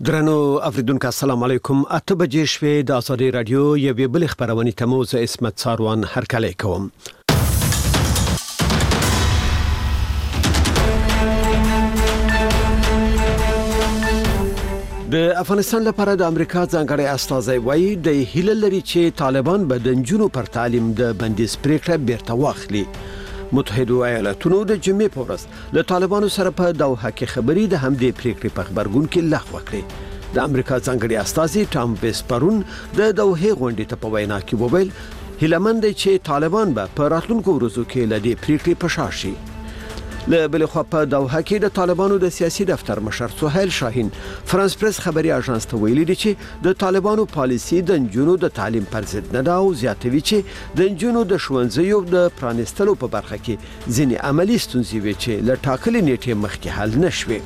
درنو افریدونکو السلام علیکم. 8 بجې شوې د آزادي رادیو یوې بل خبرونه تموز اسمت ساروان هرکلی کوم. د افغانستان لپاره د امریکا ځانګړی استازی وایي د هیله لري چې طالبان به د نجونو پر تعلیم د بندیز پریکړه بیرته واخلي. متحده ایالاتونو د جمعې په ورځ له طالبانو سره په دوحه کې خبري د همدې پریکړې په خبرګون کې لغوه کړې. د امریکا ځانګړي استازي ټام بیس پرون د دوحه غونډې ته په وینا کې وویل هیلمن دی چې طالبان به په راتلونکو ورځو کې له دې پریکړې په شا شي. له بل خوا په دوحه کې د طالبانو د سیاسي دفتر مشر سهیل شاهین فرانس پریس خبري اژانس ته ویلي دي چې د طالبانو پالیسي د نجونو د تعلیم پر ضد نه دا او زیاتوي چې د نجونو د ښوونځیو د پرانستلو په برخه کې ځینې عملی ستونزې وي چې له ټاکلې نیټې مخکې حل نشوي.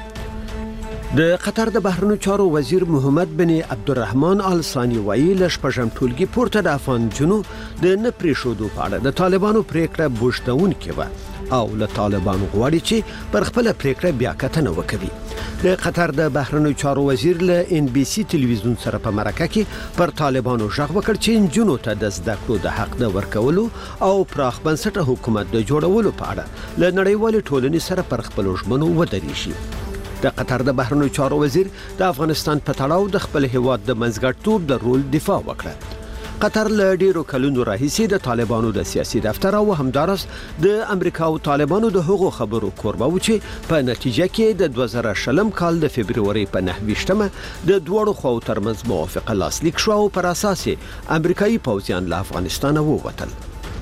د قطر د بهرنیو چارو وزیر محمد بن عبدالرحمن آل ثانی وایي له شپږم ټولګي پورته د افغان جنو د نه پریښودو په اړه د طالبانو پریکړه بوجدونکې وه او له طالبانو غواړي چې پر خپل پریکړه بیا کتنه وکړي. د قطر د بهرنیو چارو وزیر له ان بي سي ټلویزیون سره په مرکه کې پر طالبانو ژغ وکړ چې جنو ته د زده کړو د حق د ورکولو او پراخ بنسټه حکومت د جوړولو په اړه له نړیوال ټولنې سره پر خپل ژمنو ودرېږي. د قطر د بهرنیو چارو وزیر د افغانستان په تړاو د خپل هیواد د منځګړیتوب د رول دفاع وکړه. قطر له ډیرو کلونو راهیسې د طالبانو د سیاسي دفتر او همدارس د امریکا او طالبانو د هغو خبرو کوربه و چې په نتیجه کې د 2020 کال د فبرवरी په 9 د دوړو خو ترمنځ موافقه لاسلیک شو او پر اساس امریکایي پوځیان له افغانستان ووتل.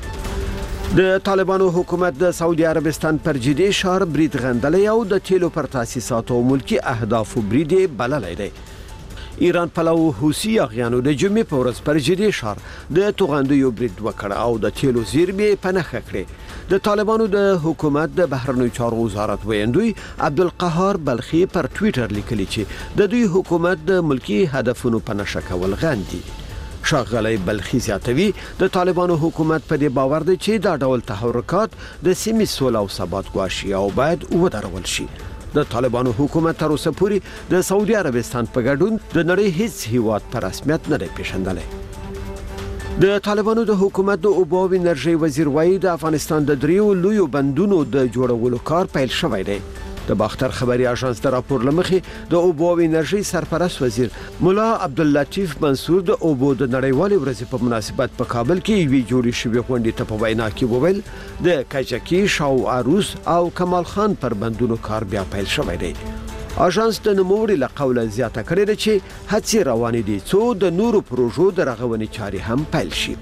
د طالبانو حکومت د سعودي عربستان پر جدي شهر برید غندلې او د تیلو پر تاسیساتو ملکی اهداف برید بللای دی. ایران پلو حوثي اغیانو د جمعې په ورځ پر جدي شهر د توغندیو برید وکړ او د تیلو زیرمې پنهخه کړې. د طالبانو د حکومت د بهرنیو چارو وزارت ویاندوی عبدالقهار بلخي پر ټوئیټر لیکلی چې د دوی حکومت د ملکی هدفونو په نشه کول غندي. ښاغلی بلخي زیاتوي د طالبانو حکومت په دې باور دی چې دا ډول تحرکات د سیمې سوله او ثبات ګواښي او باید ودرول شي. د طالبانو حکومت تر اوسه پورې د سعودي عربستان په ګډون د نړۍ هیڅ هیواد په رسمیت نه دی پیژندلی. د طالبانو د حکومت د اوبو او انرژي وزیر وایي د افغانستان د دریو لویو بندونو د جوړولو کار پیل شوی دی. د باختر خبري اژانس د راپور لمخې د اوبو او انرژي سرپرست وزیر مولا عبداللطیف منصور د اوبو د نړیوالې ورځې په مناسبت په کابل کې یوې جوړې شوې غونډې ته په وینا کې وویل د کجکی شاو عروس او کمال خان پر بندونو کار بیا پیل شوی دی. اژانس د نوموړي له قوله زیاته کړې ده چې هڅې روانې دي څو د نورو پروژو د رغونې چارې هم پیل شي.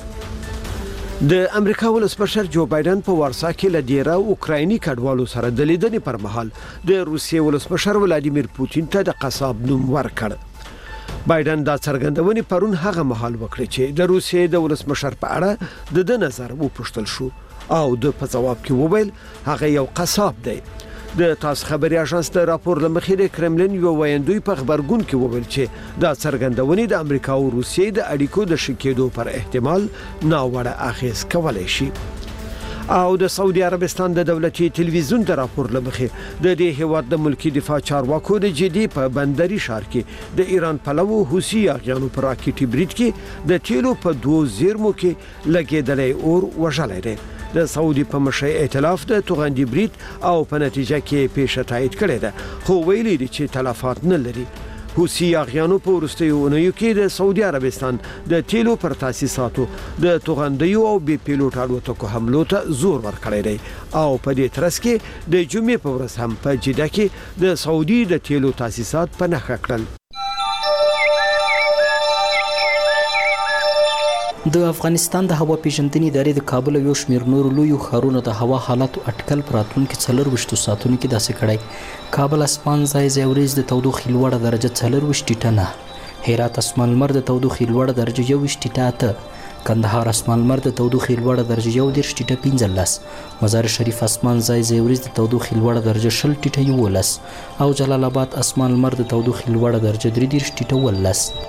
د امریکا ولسمشر جو بایدن په وارسا کې له ډیره اوکرایني کډوالو سره د لیدنې پر مهال د روسیې ولسمشر ولادیمیر پوتین ته د قصاب نوم ورکړ. بایدن دا څرګندونې پرون هغه مهال وکړه چې د روسیې د ولسمشر په اړه د نظر وپوښتل شو او د په جواب کې وویل هغه یو قصاب دی. د تاس خبري اژانس د راپور لمخې د کرملین یو ویاندوی په خبرګون کې وویل چې دا څرګندونې د امریکا او روسیې د اړیکو د شکېدو پر احتمال ناوړه اغیز کولای شي. او د سعودي عربستان د دولتي ټلویزیون د راپور لمخې د دې هیواد د ملکی دفاع چارواکو د جدي په بندري ښار کې د ایران پلو حوثي اغیانو پر راکټي برید کې د تیلو په 2 زیرمو کې لګیدلې اور وژلې ده. د سعودي په مشرۍ ائتلاف د توغندي برید او په نتیجه کې پیښه تایید کړې ده خو ویلي دي چې تلفات نه لري. حوثي اغیانو په وروستیو اونیو کې د سعودي عربستان د تیلو پر تاسیساتو د توغندیو او بي پیلوټ الوتکو حملو ته زور ورکړی دی او په دې ترڅ کې د جمعې په ورځ هم په جده کې د سعودي د تیلو تاسیسات په نښه کړل. د افغانستان د هوا پیژندنې ادارې د کابل یو شمېر نورو لویو ښارونو د هوا حالاتو اټکل په راتلونکي 24 ساعتونو کې داسې کړی. کابل اسمان ځای ځای ورځ د تودوخې لوړه درجه 24 ټیټه 9، هرات اسمان لمر د تودوخې لوړه درجه 21 ټیټه 8، کندهار اسمان لمر د تودوخې لوړه درجه 11 ټیټه 15، مزار شریف اسمان ځای ځای ورځ د تودوخې لوړه درجه 20 ټیټه 11 او جلال آباد اسمان لمر د تودوخې لوړه درجه 33 ټیټه 19.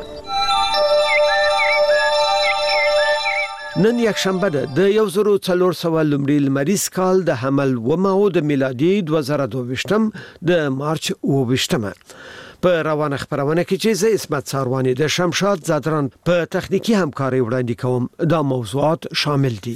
نن یک شنبه ده د 1400 لمړي لمریز کال د حمل و ماو د میلادي 2022 د مارچ 22 په روانه خبرونه کې چې زه اسمت ساروانی د شمشاد زادران په تخنیکی همکاري وړاندې کوم دا موضوعات شامل دي.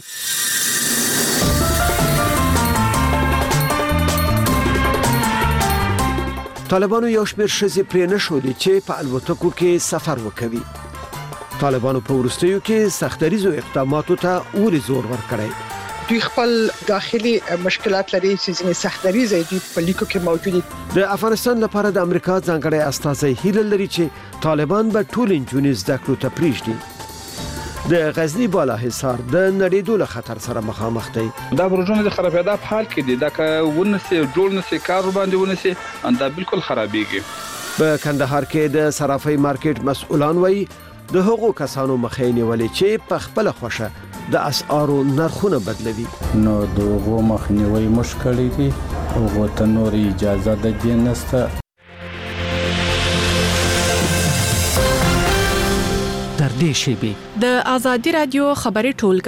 طالبانو یو شمېر ښځې پرې نه ښودې چې په الوتکو کې سفر وکوي. طالبانو په وروستیو کې سختریزو اقداماتو ته ولې زور ورکړی. دوی خپل داخلي مشکلات لري چې ځینې سختریزې دوی په لیکو کې موجود دي. د افغانستان لپاره د امریکا ځانګړی استازی هیله لري چې طالبان به ټول نجونې زده کړو ته پریږدي. د غزنی بالا حصار د نړیدو له خطر سره مخامخ دی. دا پروژه د خرابېدا په حال کې دي. دا که ونسي جوړ نسي کار باندې ونسي دا بالکل خرابېږي. په کندهار کې د صرافۍ مارکیټ مسؤلان وایي د هغو کسانو مخې نیولې چې په خپل خوښه د اسعارو نرخونه بدلوي. نو دغه مخنیوي مشکل دي او غوته نور اجازه د دې نسته. در دې شیبې د آزادي رادیو خبري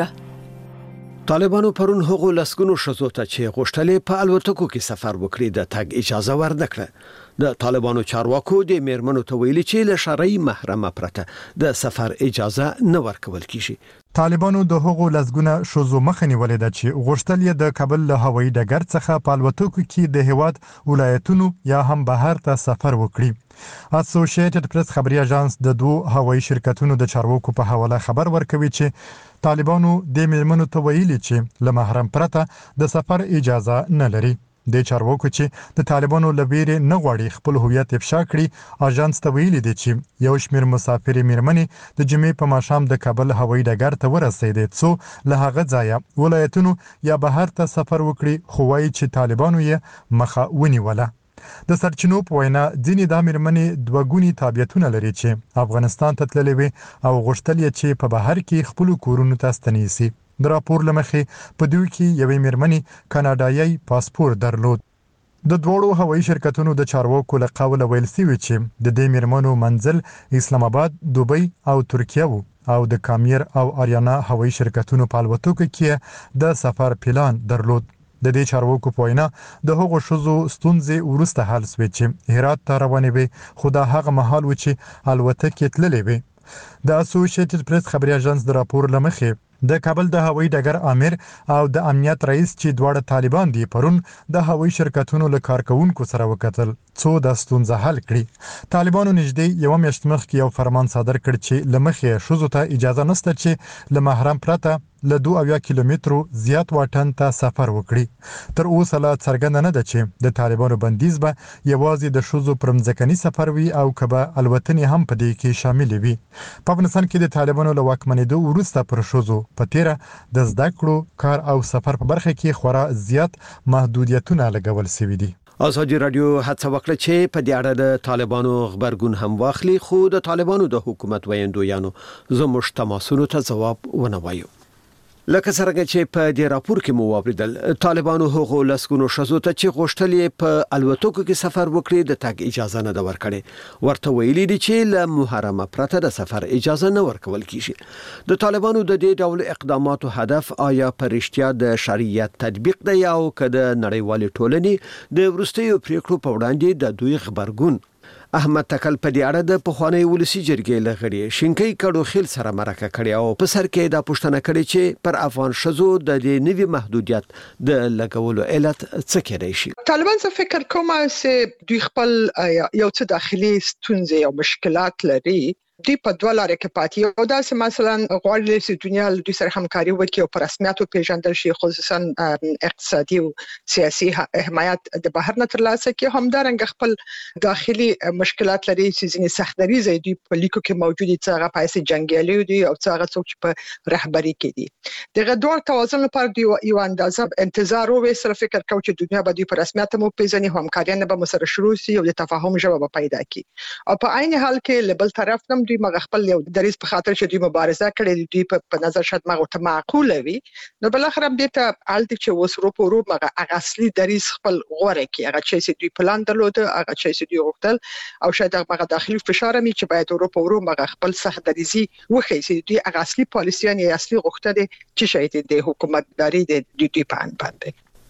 ټولګه طالبانو پرون هغو لسګونو ښځو ته چې غوښتلې په الوتکو کې سفر وکړي د تګ اجازه ورنکړه. د طالبانو چارواکو د میرمنو ته ویلي چې له شرعي محرمه پرته د سفر اجازه نه ورکول کیږي. طالبانو د هغو لسګونه ښځو مخه نیولې ده چې غوښتل یې د کابل له هوایي ډګر څخه په الوتکو کې د هیواد ولایتونو یا هم بهر ته سفر وکړي. اسوسییټډ پریس خبري اژانس د دوه هوایي شرکتونو د چارواکو په حواله خبر ورکوي چې طالبانو د میرمنو ته ویلي چې له محرم پرته د سفر اجازه نه لري. د چارواکو چې د طالبانو لویری نه غواړي خپل هویت افشا کړي، اژانس ته ویلي دي چې یو شمېر مسافر میرمنې د جمعې په ماښام د کابل هوایي ډګر ته ورسېدې څو له هغه ځایه ولایتونو یا بهر ته سفر وکړي، خو وایي چې طالبانو یې مخه ونیوله. د سرچینو په وینا ځینې د میرمنې دوه ګوني تابعیتونه لري چې افغانستان ته تللې وي او غوښتل یې چې په بهر کې خپل کورونو ته ستنیږي. د راپور لمخې په دوی کې یوې میرمنې کاناډایي پاسپورت درلود. د دوړو هوایي شرکتونو د چارواکو له قوله ویل شوی چې د دې میرمنو منزل اسلام آباد، دوبۍ او ترکیه وو او د کامیر او اریانا هوایي شرکتونو په الوتکو کې د سفر پلان درلود. د دې چارواکو په وینا د هغو ښځو ستونزې وروسته حل شوې چې هرات ته روانې وي، خو دا هغه مهال و چې الوتکې تللې وي. د اسوسییټډ پریس خبري اژانس د راپور لمخې د کابل د هوایي ډګر امیر او د امنیت رئیس چې دواړه طالبان دي پرون د هوایي شرکتونو له کارکونکو سره وکتل څو د ستونزه حل کړي. طالبانو نږدې یو میاشت مخکې یو فرمان صادر کړ چې لمخې ښځو ته اجازه نشته چې له محرم پرته له 2 کیلومترو زیات واټن ته سفر وکړي. تر اوسه لا څرګنده نه ده چې د طالبانو بندیز به یوازې د ښځو پر مځکني سفر وي او که به الوتنې هم په دې کې شامل وي. په افغانستان کې د طالبانو له واکمنېدو وروسته پر ښځو په تیره د زده کړو، کار او سفر په برخه کې خورا زیات محدودیتونه لګول شوي دي. آزادي رادیو هڅه وکړه چې په دې اړه د طالبانو خبرګون هم واخلي، خو د طالبانو د حکومت ویاندویانو زموږ تماسونو ته ځواب ونه وایو. لکه څنګه چې په دې راپور کې مو واوریدل، طالبانو هغو لسګونو ښځو ته چې غوښتل یې په الوتکو کې سفر وکړي د تګ اجازه نه ده ورکړې. ورته ویلي دي چې له محرمه پرته د سفر اجازه نه ورکول کیږي. د طالبانو د دې ډول اقداماتو هدف آیا په رښتیا د شریعت تطبیق دی او که د نړیوالې ټولنې د وروستیو پریکړو په وړاندې د دوی خبرګون. احمد تکل په دې اړه د پخوانی ولسی جرګې لغړی شینکۍ کډو خیل سره مرکه کړی او په سر کې دا پوښتنه کړې چې پر افغان شذو د دې نوي محدودیت د لګولو علت څه کېدای شي. طالبان څه فکر کوم چې دوی خپل یو څه داخلي ستونزې او مشکلات لري. دوی په دوه لارې کې پاتې او دا چې مثلا غواړي چې دنیا له دوی سره همکاري وکړي او په رسمیت وپېژندل شي، خصوصا اقتصادي او سیاسي حمایت د بهر نه ترلاسه کړي. همدارنګه خپل داخلي مشکلات لري چې ځینې سختدریزې دوی په لیکو کې موجود دي، څنګه پیسې جنگیالي دي او څنګه څوک چې په رهبري کې دي. دغه دوه توازن لپاره دوی یو اندازه انتظار وسره فکر کوي چې دنیا به دوی په رسمیت مو پیژني، همکاري به مسره شروع شي او د تفاهم ژبه پیدا کړي. او په عین حال کې له بل طرف هم دوی مغه خپل یو دریز په خاطر چې دوی مبارزه کړې دوی په نظر شاید مغه ته معقوله وي، نو بل اخر هم دې ته الته چې وسرو په روب مغه اصلي دریز خپل غوړه کې هغه چې دوی پلان درلود، هغه چې دوی غوښتل او شاید هغه داخلي فشار می چې باید اروپا ورو مغه خپل سخت دریزي وخی چې دوی هغه اصلي پالیسي نه اصلي غوښتل چې شاید د حکومتداري د دوی په ان باندې.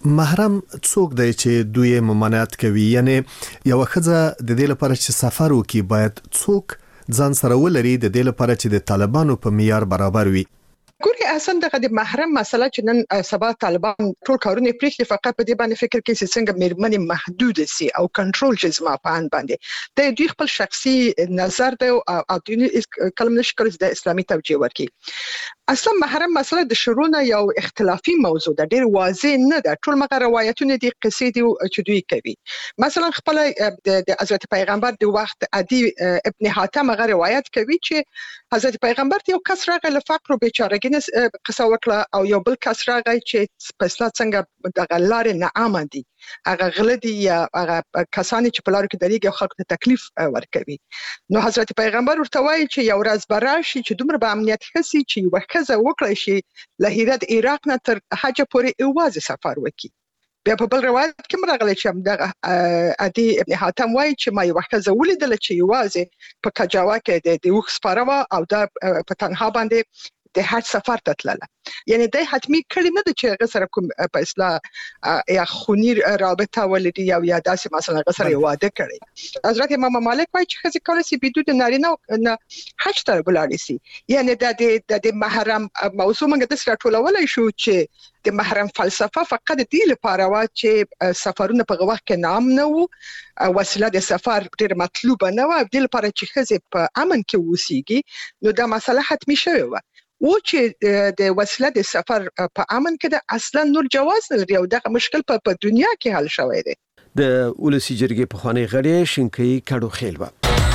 محرم څوک دی چې دوی ممانعت کوي؟ یعنی یو ښځه د دې لپاره چې سفر وکړي باید څوک ځان سره ولري د دې لپاره چې د طالبانو په معیار برابر وي؟ ګوري اصلا دغه د محرم مسله چې نن سبا طالبان ټول کارونه پریږدي، فقط په دې باندې فکر کوي چې څنګه میرمنې محدود سي او کنټرول چې زما په ان باندې د دوی خپل شخصي نظر دی او دوی کلم نشي کولای د اسلامي توجیه ورکړي. اصلا محرم مسله د شرونه یو اختلافي موضوع ده، ډیر واضح نه ده. ټول مغه روایتونه دي، قصې دي چې دوی کوي. مثلا خپل د حضرت پیغمبر د وخت عدي ابن حاتم هغه روایت کوي چې حضرت پیغمبر یو کس راغی له فقر او بیچارهګۍ قصه وکړه او یو بل کس راغی چې په اسلام څنګه د غلار نعام دي، هغه غلدي یا هغه کسان چې په لار کې درېږي او خلکو ته تکلیف ورکوي. نو حضرت پیغمبر ورته وایي چې یو ورځ براشي چې دومره به امنیت خسي چې یو ښځه وکړي شي له هرات عراق نه تر حج پورې اوازه سفر وکړي. بیا په بل روایت کې مرغلي چې دغه عدي ابن حاتم وایي چې ما یو ښځه ولیدل چې اوازه په کجاوا کې د وښ سپاروا او د په تنها باندې د حج سفر ته تلله. یعنی د حتمی کړي نه د چې هغه سره کوم په اصلاح یا خونی رابطه ولري یا داسې مثلا هغه سره واده کړي. حضرت امام مالک وایي چې ښځه کولای شي بدون نارینه حج ته ولاړ شي. یعنی د محرم موضوع موږ د سره ټولولای شو چې د محرم فلسفه فقط د دې لپاره و چې سفرونه په وخت کې نام نه وو، وسیله د سفر ډېر مطلوبه نه و، د لپاره چې ښځه په امن کې وسیږي. نو دا مسله حتمی شوی و او چې د وسیله د سفر په امن کې د اصلا نور جواز نه لري او دغه مشکل په دنیا کې حل شوی دی. د ولسی جرګې په خوانی غړي شینکي کډو خیلوا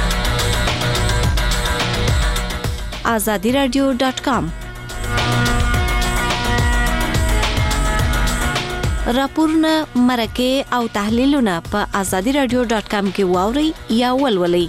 azadiradio.com راپورونه مرکه او تحلیلونه په azadiradio.com کې واوري یا ولولئ.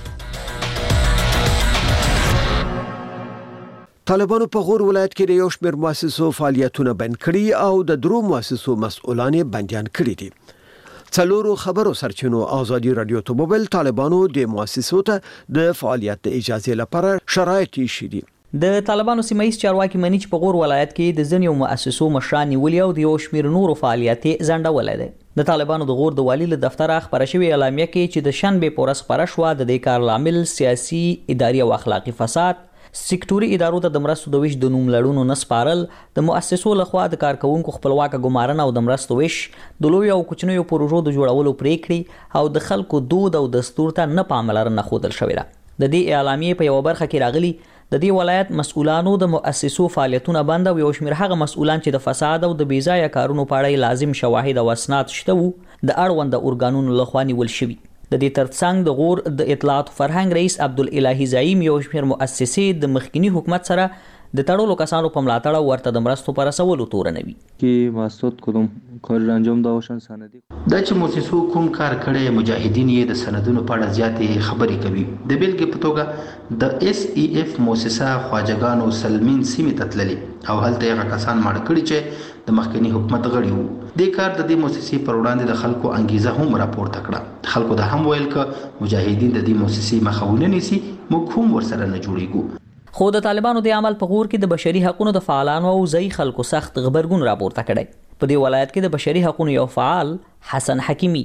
طالبانو په غور ولایت کې د یو شمېر مؤسسو فعالیتونه بند کړي او د درو مؤسسو مسؤلان بنديان کړي دي. څلورو خبرو سرچینو ازادي رادیو ته موبایل طالبانو د مؤسسو ته د فعالیت د اجازه لپاره شرایط یې دي. د طالبانو سیمایي چارواکي مني چې په غور ولایت کې د ځینو مؤسسو مشران نیولي او د یو شمېر نورو فعالیتي ځنډولې ده. د طالبانو د غور د والی له دفتر خبره شوی اعلامیه کې چې د شنبه پورس خبره شو د دې کار لامل سیاسي، اداري او اخلاقی فساد، سکتوري ادارو ته د مرستو د ویش د نوم لړونو نسپارل، د مؤسسو لخوا د کارکونکو خپلواک ګمارنه او د مرستو ویش، د لوی او کوچنیو پروژو د جوړولو پریکړې او د خلکو دود او دستور ته نه پاملرنه خودل شوې ده. د دې اعلامیې په یو برخه کې راغلي د دې ولایت مسؤلانو د مؤسسو فعالیتونه بند او یو شمېر هغه مسؤلان چې د فساد او د بیځایه کارونو په اړه لازم شواهد او اسناد شته وو د اړوند اورګانونو لخوا نیول شوي. د دې ترڅنګ د غور د اطلاعات فرهنګ رئیس عبدالالهی زعیم یو شمېر مؤسسې د مخکنی حکومت سره د تړلو کسانو په ملاتړ ورته د مرستو پر رسولو تورنوي. کې مقصود کدوم کار انجام دا وشن سندي دا چې مؤسسو کوم کار کړي مجاهدین یې د سندونو په اړه زیاتې خبرې کوي. د بیلګې په توګه د اس ای اف مؤسسه خواجګانو سلمین سیمه تتللی او هلته هغه کسان مړ کړي چې د مخکنی حکومت غړي وو. د کار د دې مؤسسې پر وړاندې د خلکو انګیزه هم راپورته کړه. خلکو د هم ویل ک مجاهدین د دې مؤسسې مخاونه نيسي، موږ هم ورسره نه جوړیږو. خو د طالبانو د عمل په غور کې د بشري حقوقو د فعالانو او ځای خلکو سخت غبرګون راپورته کړي. په دې ولایت کې د بشري حقوقو یو فعال حسن حکیمی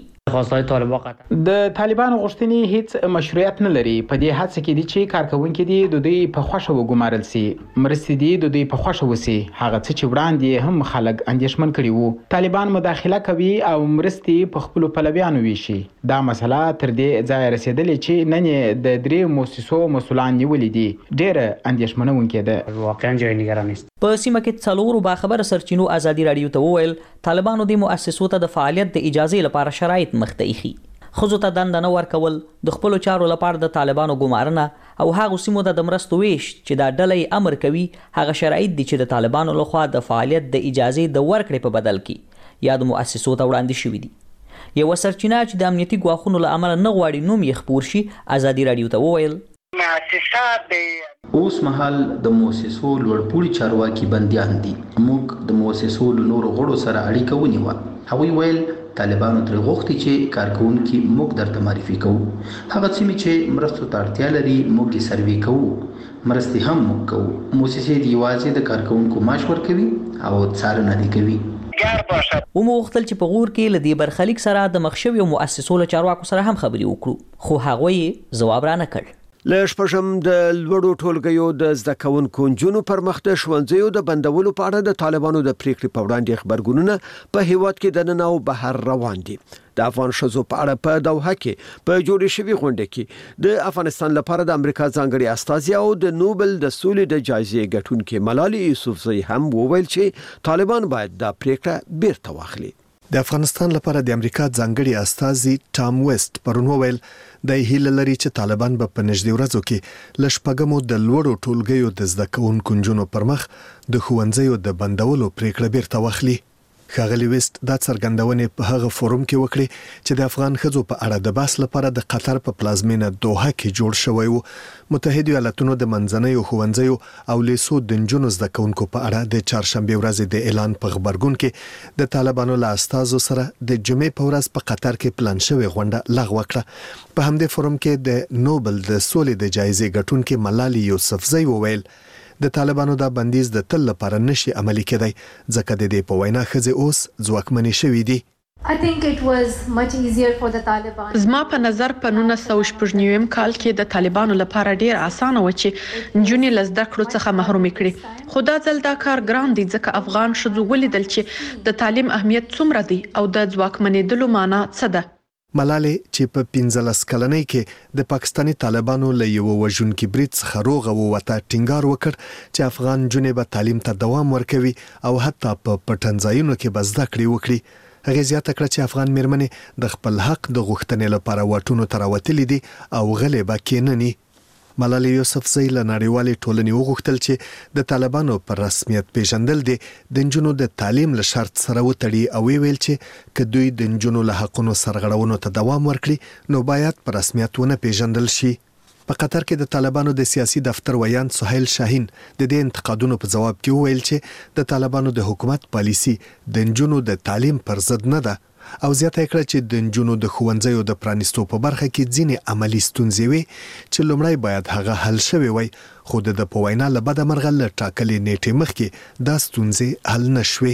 د طالبانو غوښتنې هیڅ مشروعیت نه لري. په دې هڅه کې دي چې کارکونکو دي د دوی په خوښه وګمارل سي، مرستې دي د دوی په خوښه وسی. هغه څه چې وړاندې هم خلک اندېښمن کړي وو. طالبان مداخله کوي او مرستې په خپل پلویانو ویشي. دا مسله تر دې ځای رسیدلې چې نن د درې مؤسسو مسؤلان نیولې دي. ډېر اندېښمنونکې ده. واقعا ځای نگران است. په سیمه کې څلورو باخبره سرچینو ازادي رادیو ته وویل طالبانو د مؤسسو ته د فعالیت د اجازه لپاره شرایط مخته ایښي. خزو ته دنده نه ورکول، د خپل چارو لپاره د طالبانو ګمارنه او هغه سیمو د مرستو ویش چې دا ډلې امر کوي هغه شرایط دي چې د طالبانو لخوا د فعالیت د اجازه د ورکړې په بدل کې یا د مؤسسو ته وړاندې شوې دي. یو سرچینه چې د امنیتي ګواښونو له امله نه غواړي نوم یې خپور شي ازادي رادیو ته وویل اوس مهال د مؤسسو لوړپوړي چارواکي بنديان دي. موږ د مؤسسو له نورو غړو سره اړیکه ونیوه. هغوی ویل طالبانو تر غوښتي چې کارکونکو موږ درته معرفي کوو. هغه سیمې چې مرستو ته اړتیا لري موږ یې سروي کوو. مرستې هم موږ کوو. مؤسسې دی یوازې د کارکونکو معاش ورکوي او څارنه دي کوي. خدمتګار باشد. وموغتل چې په غور کې لدی برخلیک سره د مخشوي مؤسسو له چارواکو سره هم خبري وکړو خو هغه جواب را نه کړ. له شپږم د لوړو ټولګیو د زده کوونکو نجونو پر مخ د ښوونځیو د بندولو په اړه د طالبانو د پریکړې په وړاندې خبرګونونه په هیواد کې د نن او بهر روان دي. د افغان شذو په اړه په دوحه کې په جوړې شوې غونډه کې د افغانستان لپاره د امریکا ځانګړي استازي او د نوبل د سولې د جایزې ګټونکې ملالۍ یوسفزۍ هم وویل چې طالبان باید د پریکړه بیرته واخلي. د افغانستان لپاره د امریکا ځانګړي استازي ټام ویسټ پرون وویل د هیله لري چې طالبان به په نږدې ورځو کې لشپګمو د لوړو ټولګیو د زده کوونکو نجونو پر مخ د ښوونځیو د بندولو پریکړه بیرته واخلي. ښاغلي ویسټ دا څرګندونې په هغه فورم کې وکړي چې د افغان ښځو په اړه د بحث لپاره د قطر په پلازمینه دوحه کې جوړ شوی و. متحده ایالاتونو د منځنیو ښوونځیو او لیسو د نجونو زده کوونکو په اړه د چهارشنبه ورځې د اعلان په خبرګون کې د طالبانو له استازو سره د جمعې په ورځ په قطر کې پلان شوی غونډه لغوه کړه. په همدې فورم کې د نوبل د سولې د جایزې ګټونکې ملالۍ یوسفزۍ وویل د طالبانو دا بندیز د تل لپاره نشي عملي کېدای ځکه د دې په وینا ښځې اوس ځواکمنې شوې دي. زما په نظر په 1999 کال کې د طالبانو لپاره ډیر اسانه و چې نجونې له زده کړو څخه محروم کړي خو دا ځل دا کار ګران دی ځکه افغان شذو ولیدل چې د تعلیم اهمیت څومره دی او د ځواکمنېدلو معنی څه ده. ملالۍ چې په 15 کلنۍ کې د پاکستاني طالبانو له یو وژونکي برید څخه روغه ووته ټینګار وکړ چې افغان جنوب تعلیم ته دوام ورکوي او حتی په پټنځایونو کې به زده کړې وکړي. هغه زیاته کړه چې افغان میرمنې د خپل حق د غوښتنې لپاره واټونو ته راوتلې دي او غلې به کېنني. ملالۍ یوسفزۍ له نړیوالې ټولنې وغوښتل چې د طالبانو پر رسمیت پیژندل دي د نجونو د تعلیم له شرط سره وتړي او ویل چې که دوی د نجونو له حقونو سرغړونو ته دوام ورکړي نو باید پر رسمیت ونه پیژندل شي. په قطر کې د طالبانو د سیاسي دفتر ویان سهیل شاهین د دې انتقادونو په جواب کې وویل چې د طالبانو د حکومت پالیسي د نجونو د تعلیم پر ضد نه ده او زیاته کړه چې د نجونو د ښوونځیو د پرانیستو په برخه کې ځینې عملی ستونزې وي چې لومړی باید هغه حل شوی وي خو د په وینا له بده مرغه له ټاکلې نیټې مخکې دا ستونزې حل نشوي.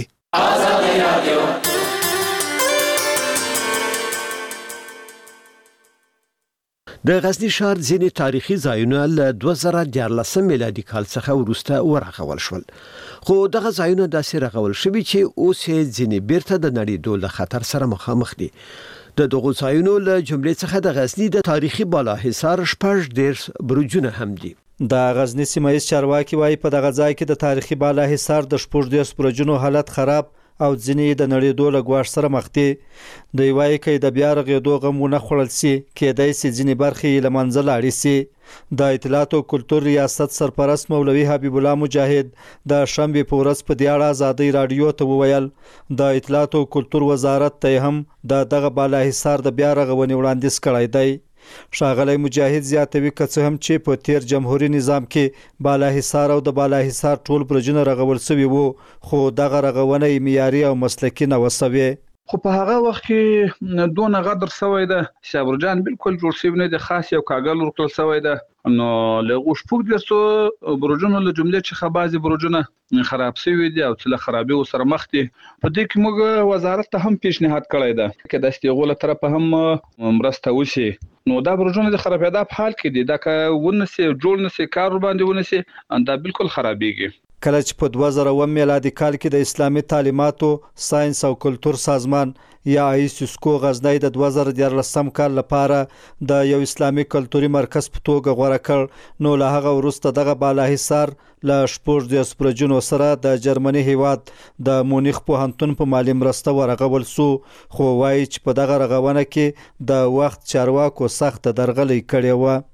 د غزنی ښار ځینې تاریخي ځایونه له 2014 میلادي کال څخه وروسته ورغول شول خو دغه ځایونه داسې رغول شوي چې اوس یې ځینې بیرته د نړیدو له خطر سره مخامخ دي. د دغو ځایونو له جملې څخه د غزنی د تاریخي بالاحصار 14 برجونه هم دي. د غزنی سیمه ییز چارواکي وايي په دغه ځای کې د تاریخي بالاحصار د 14 برجونو حالت خراب او ځینې د نړیدو له ګواښ سره مخ دي. دوی وايي چې د بیا رغېدو غم ونه خوړل سي کېدای سي ځینې برخې له منځه لاړې سي. د اطلاعات او کلتور ریاست سرپرست مولوي حبیب الله مجاهد د شنبه په ورځ په دې اړه ازادي رادیو ته وویل د اطلاعات او کلتور وزارت ته هم دغه بالاحصار د بیا رغونې وړاندیز کړی دی. ښاغلی مجاهد زیاتوي که څه هم چې په تیر جمهوریت نظام کې بالاحصار او د بالاحصار ټول برجونه رغول شوي وو خو دغه رغونه معیاري او مسلکي نه وسوي. خو په هغه وخت کې دونه غدر شوی ده چې برجان بالکل جوړ شوی نه دي خاص یو کاغل ورکل شوی ده نو له شپږ درسو برجونو له جملې چې بعضي برجونه خراب شوی دي او چې له خرابي سره مخ دي. په دې کې موږ وزارت ته هم پیشنهاد کړی ده چې د استغول طرف هم مرسته وشي نو دا برجونه د خرابېدا په حال کې دي دا که ونسي جوړ نسي کار باندې ونسي دا بالکل خرابېږي. کله چې په 2000 میلادي کال کې د اسلامي تعلیماتو ساينس او کلتور سازمان یا ایسوسکو غزنی د 2014 کال لپاره د یو اسلامي کلتوري مرکز په توګه غوړه کړ نو له هغه وروسته دغه بالاحصار له 14 برجونو سره د جرمني هیواد د مونیخ پوهنتون په مالی مرسته ورغول سو خو وايي چې په دغه رغونه کې د وخت چارواکو سخت درغلي کړې و.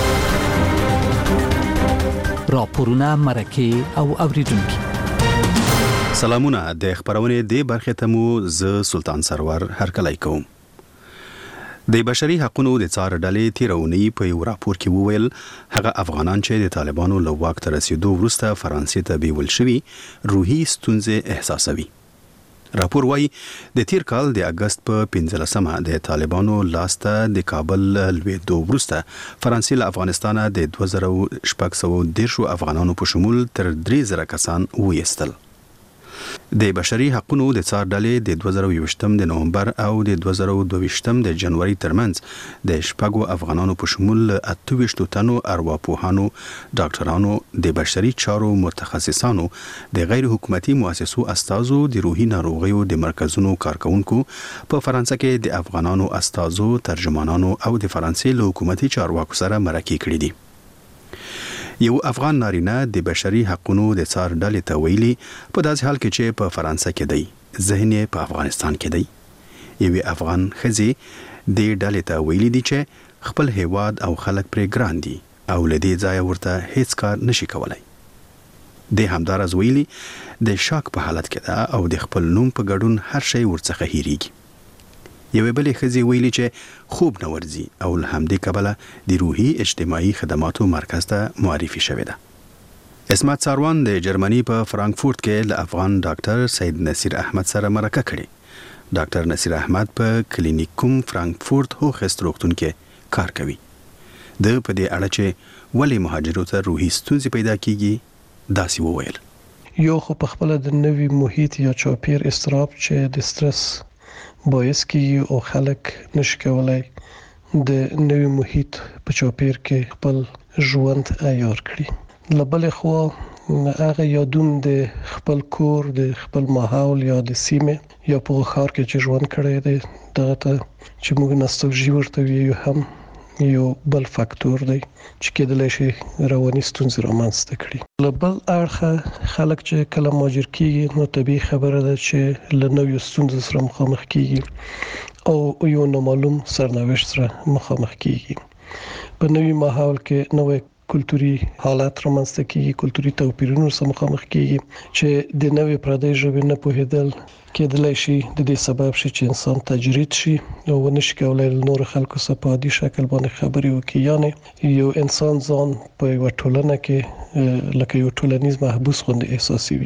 راپورونه مرکه او اوریدونکو سلامونه د خبرونه د برخه ته مو ز سلطان سرور هرکلی کوم. د بشري حقوقو د څار ډلې تیرونی په یو راپور کې وویل هغه افغانان چې د طالبانو له واک ته رسیدو وروسته فرانسې ته بیول شوي روحي ستونزې احساسوي. راپور وايي د تیر کال د اگست په 15مه د طالبانو لاسته د کابل لویدو وروسته فرانسې له افغانستان د 2610 افغانانو په شمول تر 3000 کسان وېستل. د بشري حقوقو د څار ډلې د 2022 د نومبر او د 2022 د جنوري ترمنځ د شپږو افغانانو په شمول 28 تنو ارواپوهانو، ډاکټرانو، د بشري چارو متخصصانو، د غیر حکومتي مؤسسو استازو، د روحي ناروغیو د مرکزونو کارکونکو، په فرانسه کې د افغانانو استازو، ترجمانانو او د فرانسې له حکومتي چارواکو سره مرکې کړې دي. یو افغان نارینه د بشري حقوقو د څار ډلې ته ویلي په داسې حال کې چې په فرانسه کې دی، ذهن یې په افغانستان کې دی. یوې افغان ښځې د ډلې ته ویلي دي چې خپل هیواد او خلک پرې ګران دي او له دې ځایه ورته هیڅ کار نشي کولای. د همدارز ویلي د شاک په حالت کې ده او د خپل نوم په ګډون هر شی ورڅخه هېریږي. یوې بلې ښځې ویلي چې خوب نه ورځي او له همدې کبله د روحي اجتماعي خدماتو مرکز ته معرفي شوې ده. اسمت ساروان د جرمني په فرانکفورت کې له افغان ډاکټر سید نصیر احمد سره مرکه کړې. ډاکټر نصیر احمد په کلینیکوم فرانکفورت هوخست روغتون کې کار کوي. د په دې اړه چې ولې مهاجرو ته روحي ستونزې پیدا کیږي داسې وویل. یو خو په خپل د نوي محیط یا چاپیر استراب چې د استرس باعث کیږي او خلک نشي کولای د نوي محیط په چاپیر کې خپل ژوند عیار کړي. لبل خو هغه یادون د خپل کور، د خپل ماحول یا د سیمه یا په ښار کې چې ژوند کړی دی دغه ته چې موږ نوستالژي ورته ویو هم یو بل فاکتور دی چې کېدلی شي رواني ستونزې رامنځته کړي. له بل اړخه خلک چې کله مهاجر کیږي نو طبیعي خبره ده چې له نویو ستونزو سره مخامخ کیږي او یو نامعلوم سرنوشت سره مخامخ کیږي. په نوي ماحول کې نوې کلتوري حالات رامنځته کیږي، کلتوري توپیرونو سره مخامخ کیږي چې د نوې پردۍ ژبې نه پوهېدل کېدلی شي د دې سبب شي چې انسان تجرید شي او ونشي کولای له نور خلکو سره په عادي شکل باندې خبرې وکړي. یعنی یو انسان ځان په یو ټولنه کې لکه یو ټولنیز محبوس غوندې احساسوي.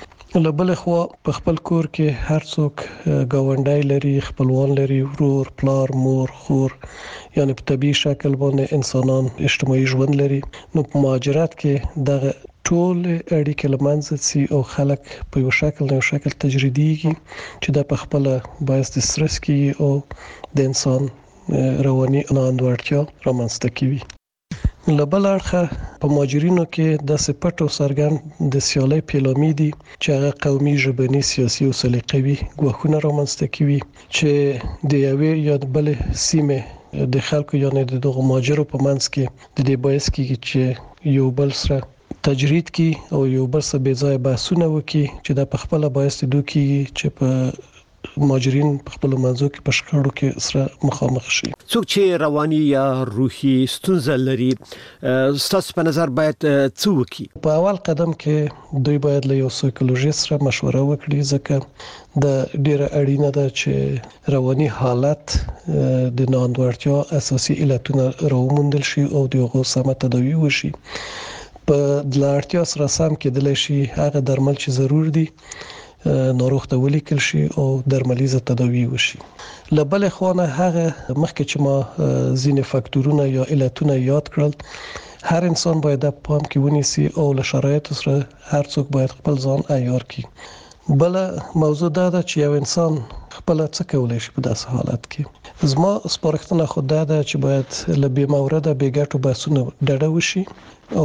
له بل خوا په خپل کور کې هر څوک ګاونډی لري، خپلوان لري، ورور، پلار، مور، خور، یعنی په طبیعي شکل باندې انسانان اجتماعي ژوند لري. نو په مهاجرت کې دغه ټول اړیکې له منځه ځي او خلک په یو شکل نه یو شکل تجریديږي چې دا په خپل باعث د سترس کې او د انسان رواني ناانډولتیا رامنځته کوي. له بل اړخه په مهاجرینو کې د سپټ او سرګن د سیالۍ پیلامې دي چې هغه قومي، ژبني، سیاسي او سلیقوي ګواښونه رامنځته کوي چې د یوې یا بلې سیمې د خلکو یعنی د دغه مهاجرو په منځ کې د دې باعث کیږي چې یو بل سره تجرید کی او یو بل څه بې ځای بحثونه وکړي چې دا په خپل باعث دي چې په مهاجرین په خپل منځو کې په شخړو کې سره مخامخ شي. څوک چې رواني یا روحي ستونزه لري ستاسو په نظر باید څه وکړي؟ په اول قدم کې دوی باید له یو سایکولوژیست سره مشوره وکړي ځکه د ډیره اړینه ده چې رواني حالت د ناانډولتیا اساسي علتونه راوموندل شي او دغه سمه تداوی وشي. په دلارتیا سره سم کېدلی شي هغه درمل چې ضرور دي ناروغ ته ولیکل شي او درملیزه تداوی وشي. له بل خوا نه هغه مخکې چې ما ځینې فاکتورونه یا علتونه یاد کړل، هر انسان باید په پام کې ونیسي او له شرایطو سره هر څوک باید خپل ځان عیار کړي. بل موضوع دا ده چې یو انسان خپل څه کولای شي په داسې حالت کې. زما سپارښتنه خو دا ده چې باید له بې مورده بې ګټو بحثونو ډډه وشي او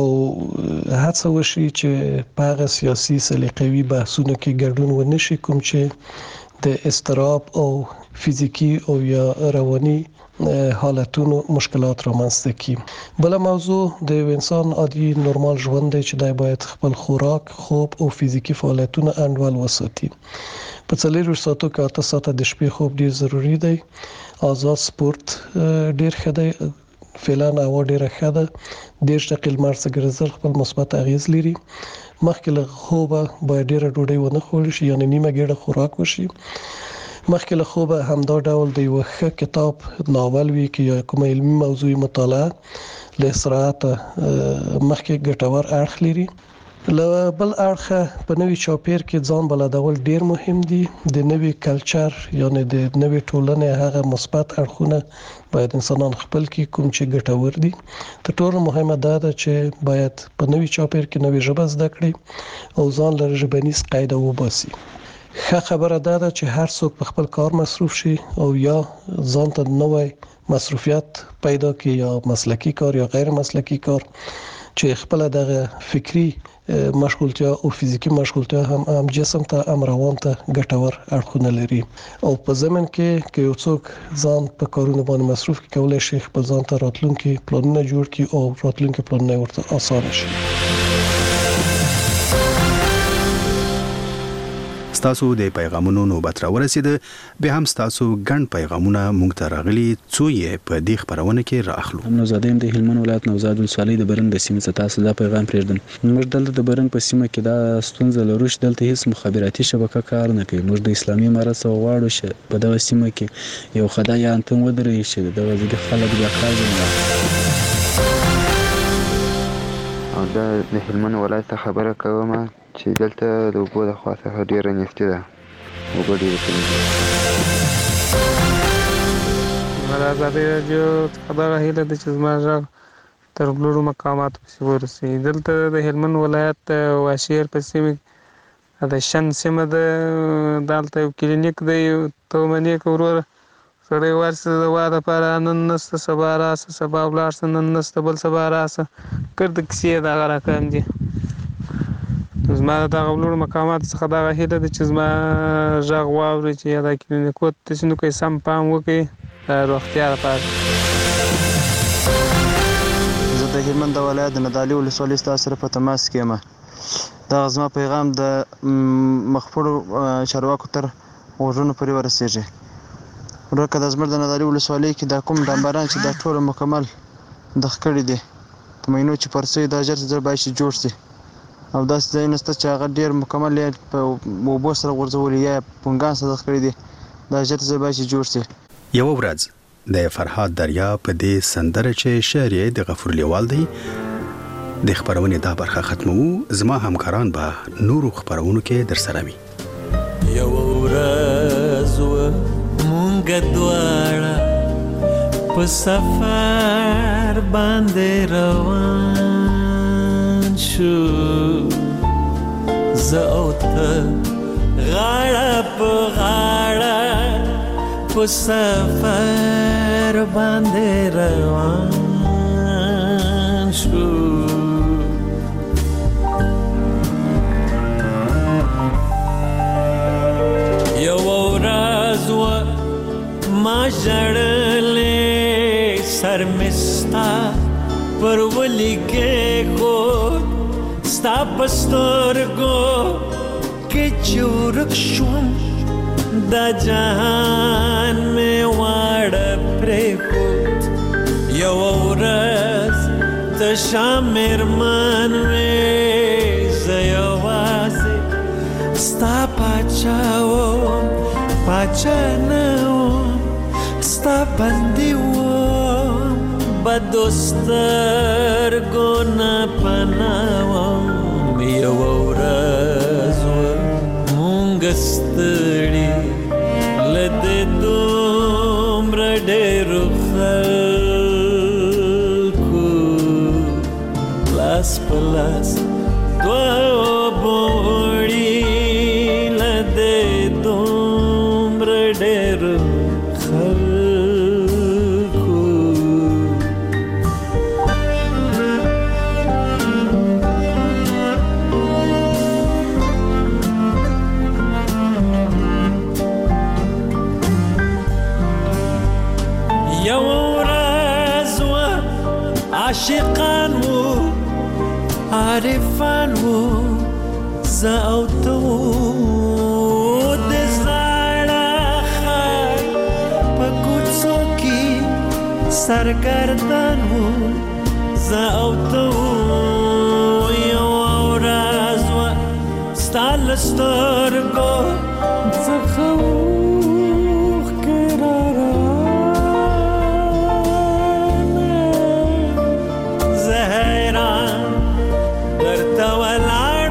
هڅه وشي چې په هغه سیاسي سلیقوي بحثونو کې ګډون ونه شي کوم چې د اضطراب او فزیکی او یا رواني حالتونو مشکلات رامنځته کړي. بل موضوع د انسان عادي نورمال ژوند دی چې دای باید خپل خوراک، خوب او فزیکی فعالیتونه انډول وساتي. په 4 ساعتو کې 8 ساعته د شپې خوب ډیر ضروری دی. آزاد سپورت ډیر ښه دی. فعلا هوا ډیره ښه ده. 10 دقیقې لمر څخه ګرځېدل خپل مثبت اغیز لري. مخکې له خوبه باید ډیره ډوډۍ ونه خوړل شي، یعنی نیمه ګډه خوراک وشي. مخکې له خوبه همدا ډول د یو ښه کتاب، ناول وی کې یا کومه علمي موضوع مطالعه له استراحت مخکې ګټور اړخ لري. له بل اړخه په نوي چاپیر کې ځان بلدول ډیر مهم دي. د نوي کلچر یعنی د نوي ټولنې هغه مثبت اړخونه باید انسانان خپل کې کوم چې ګټور دي. تر ټولو مهمه دا ده چې باید په نوي چاپیر کې نوې ژبه زده کړي او ځان له ژبنیز قاعده وباسي. ښه خبره دا ده چې هر څوک په خپل کار مصروف شي او یا ځان ته نوې مصروفیت پیدا کړي، یا مسلکی کار یا غیر مسلکی کار چې خپل دغه فکری مشغولتیا او فزیکی مشغولتیا هم جسم ته هم روان ته ګټور اړخونه لري. او په زمن کې یو څوک ځان په کارونو باندې مصروف کولای شي خپل ځان ته راتلونکي پلانونه جوړ کړي او راتلونکي پلانونه ورته اسانه شي. ستاسو د پیغامونو نوبت را ورسید. به هم ستاسو ګڼ پیغامونه مونږ ته راغلي، څو یې په دې خبرونه کې راخلو. نوزادیم د هلمند ولایت نوزاد ولسوالۍ د برنګ د سیمې څخه تاسو دا پیغام پرېږدم. موږ دلته د برنګ په سیمه کې دا ستونزه لرو چې دلته هیڅ مخابراتي شبکه کار نه کوي. موږ د اسلامي امارت څخه غواړو چې په دغه سیمه کې یو خدای انتم ودرېږي چې دغه خلک بیا کار وکړي. او دا د هلمند ولایت خبره کوم چې دلته د اوبو د خوا څخه ډېره نفتي ده، اوبه ډېرې کمې دي. زما د ازادۍ راډیو څخه دغه هیله ده چې زما غږ تر لوړو مقاماتو پسې ورسېږي. دلته د هلمند ولایت واشیر په سیمه د شن سیمه ده، دلته یو کلینیک دی، ته ومنې که وروره سړی ورسې د دوا دپاره نن نسته سبا راسه، سبا ولاړ شه، نن نسته بل سبا راسه، ګرده کیسې یې دغه رقم دي. زما د دغه لوړو مقاماتو څخه دغه هیله ده چې زما غږ واوري، چې دا کلینیکو ته چې نو کوي سم پام وکړي د روغتیا لپاره. زه د هلمند د ولایت د ندالي ولسوالۍ ستاسو سره په تماس کې یم. دغه زما پیغام د مخفوړو چارواکو تر غوږونو پورې ورسېږي. ورکه د زموږ د ندالي ولسوالۍ کې دا کوم ډامبران چې دا ټول مکمل دغ کړي دي په مینو چې پرسوي دا ژر ژر باید چې جوړ شي، او داسې ځایونه شته چې هغه ډېر مکمل یې په اوبو سره غورځولي یا پونګان سره دغ کړي دي، دا ژر ژر باید چې جوړ شي. یوه ورځ د فرهاد دریا په دې سندره چې شعر یې د غفور لیوال دی د خبرونې دا برخه ختمو. زما همکاران به نورو خبرونو کې در سره وي. یوه ورځ مونږ دواړه په سفر باندې روان شو، زه او ته غاړه په غاړه په سفر باندې روان شو. یو ورځ ما ژړلې سر مې ستا پر ولیکې خو ستا په سترګو کې چې ورک شوم دا جهان مې واړه پرېښود. یوه ورځ تشه مېرمن وې زه یوازې ستا پاچا وم، پاچا نه وم، ستا بندي وم، بدو سترګو نه پناه وم. یوه ورځ مونږ ستړي له دې دومره ډېرو خلکو لاس په لاس دوه اوبه وړي له دې دومره ډېرو خلکو. یوه ورځ عاشقان وو، عارفان وو، زه او ته وو د زاړه ښار په کوڅو کې سرګردان وو، زه او ته وو. یوه ورځ ستا له سترګو څخه اوښکې راروانې، زه حیران درته ولاړ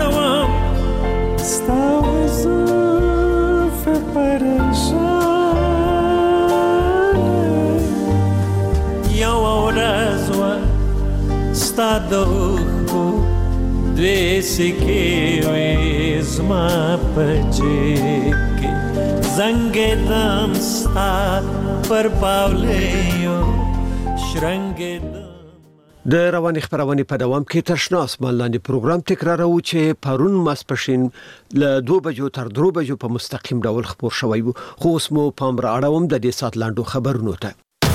ستا د اوښکو دوې سکې وې زما په جیب کې زنګېدم ستا پر پاولیو شرنګېدم. د رواني خبرونې په دوام کې تر شنه اسمان لاندې پروګرام تکرارو چې پرون ماسپښین له 2 بجو تر 3 بجو په مستقیم ډول خبر شوی وو. خو اوس مو پام را اړوم د دې سات لاندو خبرونو ته.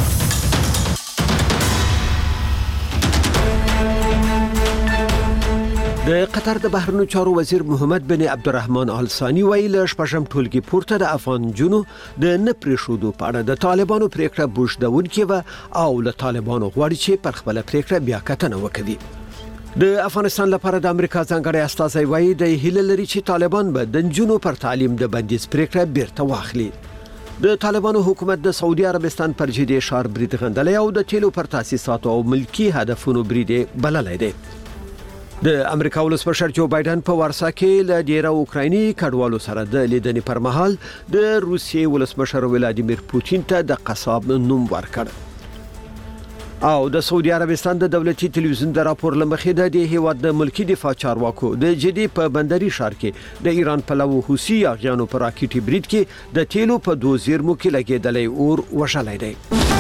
د قطر د بهرنیو چارو وزیر محمد بن عبدالرحمن آل ثانی ویل شپږم ټولګي پورته د افغان جنو د نه پریښودو په اړه د طالبانو پریکړه بوجدونکې و او له طالبانو غواړي چې پر خپل پریکړه بیا کتنه وکړي. د افغانستان لپاره د امریکا ځانګړی استازی وایي د هیله لري چې طالبان به د جنو پر تعلیم د بندیز پریکړه بیرته واخلي. د طالبانو حکومت د سعودي عربستان پر جدي شار برید غندلې او د تیلو پر تاسیساتو او ملکی هدفونو برید بللای دی. د امریکا ولسمشر جو بایدن په وارسا کې له ډیره اوکرایني کډوالو سره د لیدنې پر مهال د روسیې ولسمشر ولادیمیر پوتین ته د قصاب نوم ورکړ. او د سعودي عربستان د دولتي تلویزیون د راپور لمخې د هیواد د ملکی دفاع چارواکو د جدي په بندري ښار کې د ایران پلو حوثي اغیانو پر راکټي برید کې د تیلو په 2 زیرمو کې لګیدلې اور وشلای دی.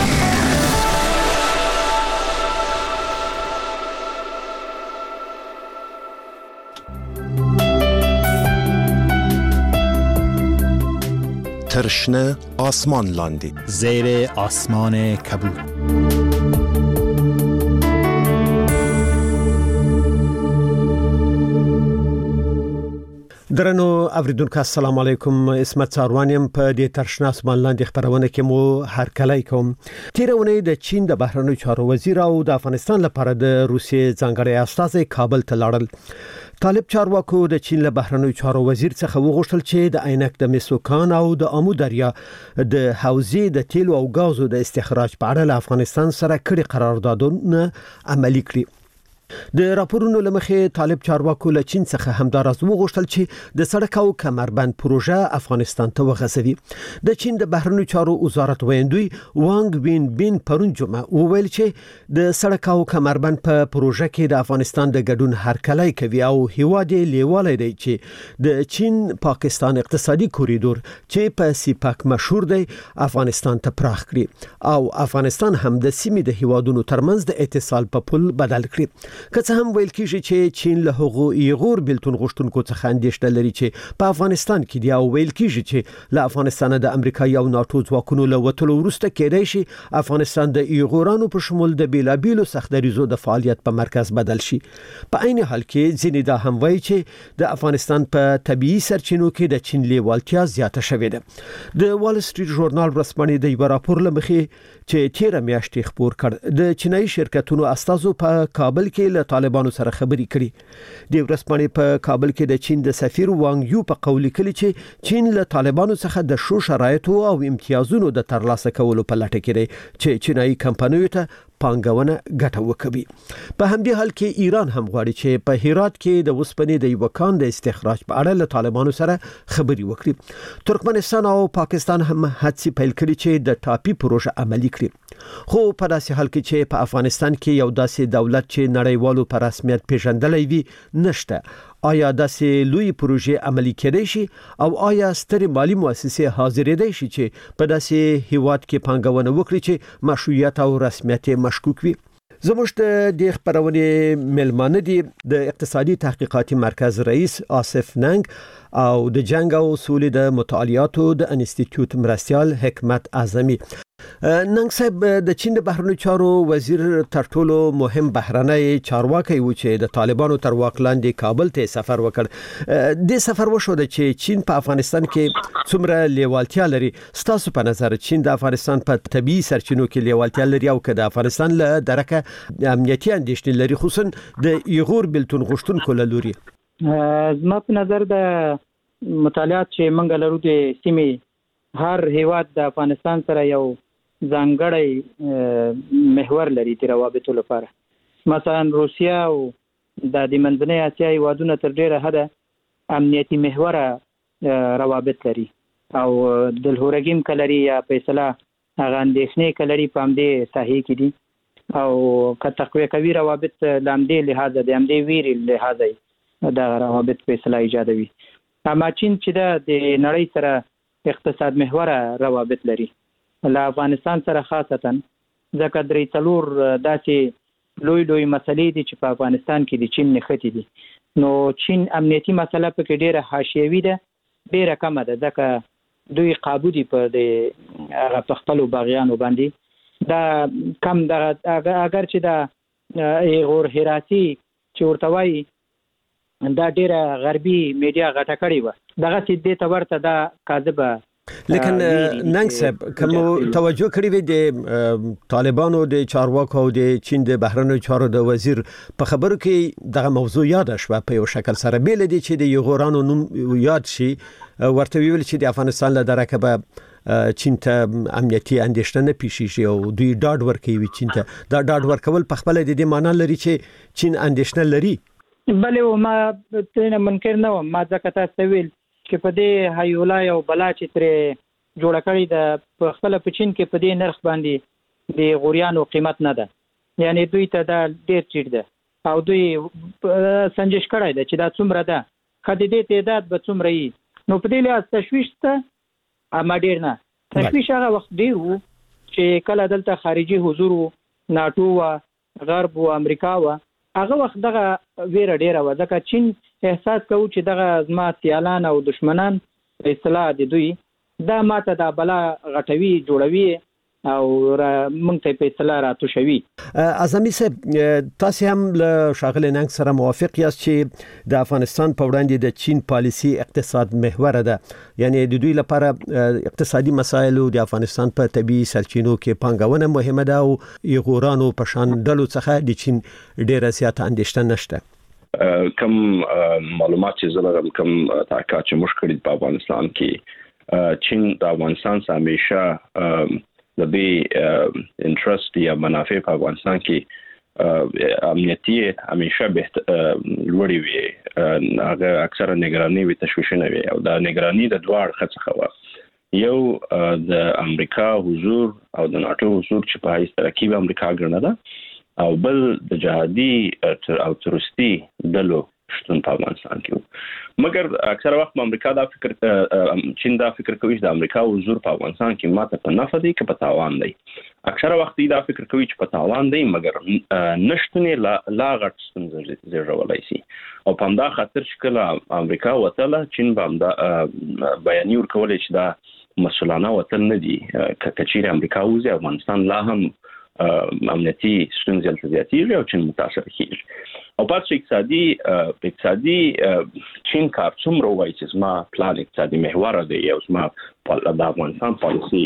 ترشنه آسمان لاندی زیر آسمان کبود. درنو اوریدونکو السلام علیکم. اسمت ساروانیم په دې ترشنه آسمان لاندې خبرونه کې مو هرکلی کوم. تیرونه د چین د بهرنیو چارو وزیر او د افغانستان لپاره د روسیې ځانګړی استازی کابل ته لاړل. طالب چارواکو د چین له بهرنیو چارو وزیر څخه وغوښتل چې د عینک د مسوکان او د امو دریا د حوزې د تیلو او غازو د استخراج په اړه له افغانستان سره کړي قراردادونه عملي کړي. د راپورونو لمخې طالب چارواکو له چین څخه همدارس وغوښتل چې د سړک او کمربند پروژه افغانستان ته وغځوي. د چین د بهرنیو چارو وزارت ویاندوی وانګ وین بین پرون جمعه وویل چې د سړک او کمربند په پروژه کې د افغانستان د ګډون هرکلی کوي او هیواد لیوالی دی چې د چین پاکستان اقتصادي کوریدور چې په سیپاک مشهور دی افغانستان ته پراخ کړي او افغانستان هم د سیمې د هیوادونو ترمنځ د اتصال په پل بدل کړي. که څه هم ویل کیږي چې چین له هغو ایغور بلتون غوښتونکو څخه اندېښنه لري چې په افغانستان کې دی او ویل کیږي چې له افغانستان د امریکا او ناتو ځواکونو له وټلو وروسته کېدای شي افغانستان د ایغورانو په شمول د بیلابیلو سختدریزو د فعالیت په مرکز بدل شي. په عین حال کې ځینې دا هم وایي چې د افغانستان په طبيعي سرچینو کې د چین لیوالتیا زیاته شوې ده. د وال سټریټ ژورنال رسمنې د یو راپور لمخې چې تیر میاشتې خبر کړ د چینایي شرکتونو استازو په کابل کې له طالبانو سره خبرې کړې. د رسمنې په کابل کې د چین د سفیر وانګ یو په قول کړي چې چین له طالبانو څخه د شو شرایطو او امتیازونو د ترلاسه کولو په لټه کې دی چې چینایي کمپنیو ته پانګونه ګټه وکړي. په همدې حال کې ایران هم غواړي چې په هرات کې د وسپنې د یو کان د استخراج په اړه له طالبانو سره خبرې وکړي. ترکمنستان او پاکستان هم هڅې پیل کړي چې د ټاپي پروژه عملي کړي. خو په داسې حال کې چې په افغانستان کې یو داسې دولت چې نړیوالو په رسمیت پیژندلې وي نشته. آیا داسې لوی پروژې عملي کېدای شي او آیا سترې مالی مؤسسې حاضرېدای شي چې په داسې هیواد کې پانګونه وکړي چې مشروعیت او رسمیت مشکوک وي؟ زموږ د خبرونې ملمانه دي د اقتصادي تحقیقاتي مرکز رئیس آصف ننګ او د جنگ او سولې د مطالعاتو د انسټیټیوټ مرستیال حکمت اعظمي. ننګ صاحب د چین د بهرنیو چارو وزیر تر ټولو مهم بهرنی چارواکي و چې د طالبانو تر واک لاندې کابل ته سفر وکړ. د سفر وشو چې چین په افغانستان کې څومره لیوالتیا لري. ستاسو په نظر چین د افغانستان په طبيعي سرچینو کې لیوالتیا لري او که د افغانستان له درکه امنیتي اندېښنې لري خصوصا د ایغور بلتون غوښتونکو له لوري؟ زما په نظر د مطالعات چې موږ لرو د سیمې هر هیواد د افغانستان سره یو ځانګړی محور لري د روابطو لپاره. مثلا روسیا او د منځنۍ اسیا هیوادونه تر ډیره حده امنیتي محور روابط لري او د الهورګیم کلري یا فیصله هغه اندېښنې کلري په همدې ساحې کې دي. او که تقویه کوي روابط لامدې لحاظ د امدې ویری لحاظ دا روابط په اصطلاح ایجادوي. اما چین چې د نړۍ سره اقتصاد محوره روابط لري له افغانستان سره خاصتا ځکه درې څلور داسې لوی مسلې دي چې په افغانستان کې د چین نښتې دي. نو چین امنیتي مسله پکې ډیره حاشیوي ده، ډیره کمه ده، ځکه دوی قابو دي په خپلو باغیانو باندې. دا کم دغه اگر چې دا غور حراسي چې ورته وایي دا ډیره غربي میډیا غټه کړې وه، دغه دې ته ورته دا کاذبه. لیکن ننګ صاحب کوم توجه کړی وي د طالبانو د چارواکو او د چین د بهرنیو چارو د وزیر په خبرو کې دغه موضوع یاد شوه په یو شکل سره، بیل دي چې د یغورانو نوم یاد شي، ورته ویل چې د افغانستان له درکه چین ته امنیتي اندېښنه نه پیښیږي او دوی ډاډ ورکوي چین ته. دا ډاډ ورکول په خپل د دې معنی لري چې چین اندېښنه لري. بلې ما ترې منکر نه وم، ما ځکه تاسو ویل چې په دې هیولا یو بلا چې ترې جوړه کړې ده په خپل په چین کې په دې نرخ باندې د غوریانو قیمت نه ده، یعنی دوی ته دا ډیر چیټ ده او دوی سنجش کړی ده چې دا څومره ده، خدای دې تعداد به څومره وي. نو په دې لحاظ تشویش ته اما ډیر نه تشویش هغه وخت ډیر وو چې کله دلته خارجي حضور وو، ناتو و غرب و امریکا و، هغه وخت دغه ویره ډیره و، ځکه چین احساس کوي چې دغه زما سیالان او دشمنان په اصطلاح د دوی دا ماته دا بلا غټوي جوړوي او مونږ ته په اصطلاح راتوشوي. اعظمي صاحب تاسو هم له شاغله ننګ سره موافق یاست چې د افغانستان په وړاندې د چین پالیسی اقتصاد محوره ده، یعنی د دوی لپاره اقتصادي مسایل او د افغانستان په طبي سرچینو کې پانګونه مهمه ده او یغورانو په شان ډلو څخه د چین ډیره زیاته اندېښنه نشته. کم معلومات چې زلرم کم تاکا چې مشکل په افغانستان کې چین د افغانستان سره همیشه د دې انټرست یا منافع په افغانستان کې امنیتي همیشه به لوړی وي، هغه اکثره نگرانی وي، تشویش نه وي، او دا نگرانی د دوه اړخه څخه و، یو د امریکا حضور او د ناتو حضور چې په هیڅ ترکیب امریکا ګرنه ده، او بل د جهادي او تروریستي ډلو شتون په افغانستان کې. مګر اکثره وخت امریکا دا فکر چین دا فکر کوي چې د امریکا حضور په افغانستان کې ماته په نفع دی که په تاوان دی. اکثره وخت دا فکر کوي چې په تاوان دی، مګر نشتون لا غټ ستونزه زیږولای شي، او په همدا خاطر چې کله امریکا وتله چین به همدا بیانیه ورکولای چې دا مسؤلانه وتل نه دي، که چیرې امریکا وځي افغانستان لا هم امنیتي ستونزې زیاتېږي او چین متاثر کیږي. او پاتې اقتصادي چین کار څومره وایي چې زما پلان اقتصادي محوره دی او زما د افغانستان پالیسي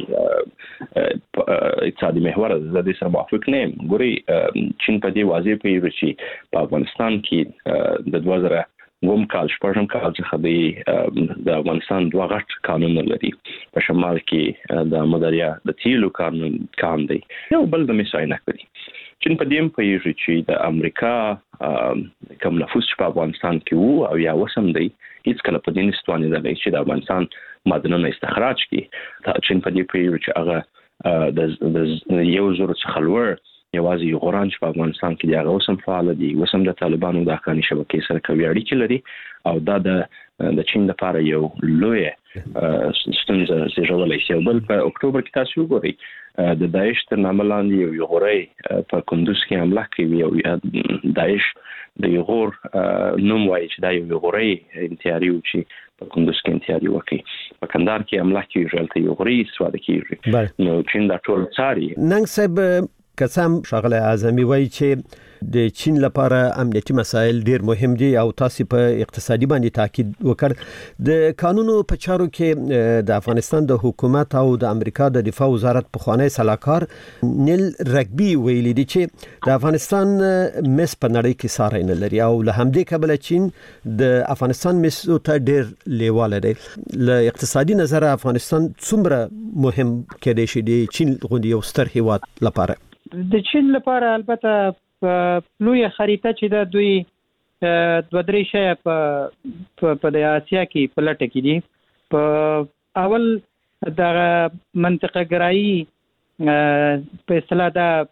اقتصادي محوره ده، زه دې سره موافق نه یم. ګورئ چین په دې واضح پوهېږي چې په افغانستان کې د 2009 کال شپږم کال څخه د افغانستان دوه غټ قانون لري. په شمال کې د مداریا د تیلو قانون دی، یو بل د میساینه کوي. چین په دې پوهېږي چې د امریکا کوم نفوذ په افغانستان کې وو او یا وسم دی، هیڅ کله په دې نستوانه ده چې د افغانستان معدنونه استخراج کړي. چین په دې پوهېږي چې هغه د یو زور څخه لوړ یوازې یغوران چې په افغانستان کې دی هغه وسم فعال دي، وسم د طالبانو د حقاني شبکې سره کوي اړیکې لري، او دا د چین لپاره یو لوی ستونزه زیږولی شي. بل په اکتوبر کې تاسو وګورئ د داعش تر نامه لاندې یو یغوري په کندوز کې حمله کوي، او داعش د یغور نوم وایي چې دا یو یغوري انتحاري و چې په کندوز کې انتحاري وکړي، په کندهار کې حمله کوي، هلته یغوري استفاده کیږي. نو چین دا ټول څاري. ننګ صاحب قسم شاغله اعظمي وایي چې د چین لپاره امنیتي مسایل ډیر مهم دي او تاسو په اقتصادي باندې تاکید وکړ. د قانونو په چارو کې د افغانستان د حکومت او د امریکا د دفاع وزارت پخوانی سلاکار نیل رګبي ویلي دي چې د افغانستان مس په نړۍ کې ساری نه لري، او له همدې کبله چین د افغانستان مس ته ډیر لیواله دی. له اقتصادي نظر افغانستان څومره مهم کېدای شي د چین غوندي یو ستر هیواد لپاره؟ د چین لپاره البته لوی خریطه چې د دوی دوه درې شی په د آسیا کې په لټه کې دي. په اول د منطقه ګرایي په اصطلاح د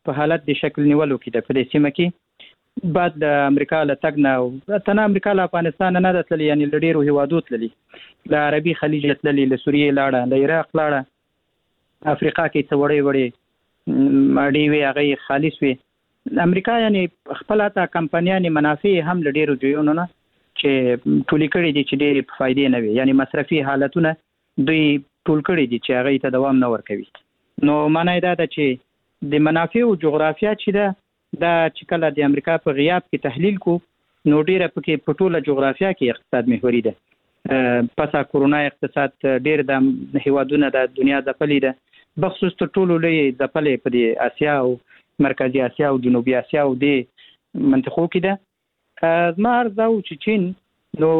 په حالت د شکل نیولو کې د په دې سیمه کې بعد د امریکا له تګ نه تنه امریکا له افغانستان نه د تللی یعنی له ډیرو هیوادو تللی له عربي خلیج تللی له سوریې لاړه له عراق لاړه افریقا کې څه وړې ماډي وی هغه خالص وی امریکا یعنی خپل تا کمپنیانې منافع هم له ډیرو جوړونو نه چې ټولې کړي دي چې ډېرې فائدې نه وي یعنی مصرفي حالتونه دوی ټول کړي دي چې هغه ته دوام نه ورکوي نو معنی دا ده چې د منافع او جغرافیا چې ده دا چې کله د امریکا په غیاب کې تحلیل کو نو ډیره پکې په ټوله جغرافیا کې اقتصاد محوري ده پسا کورونا اقتصاد ډیر د هیوادونو د دنیا ځپلې ده بخصوص ټول لوی ځپلې په د اسیا او مرکزی اسیا او جنوبي اسیا او د منطقو کې ده زمار زو چې چین نو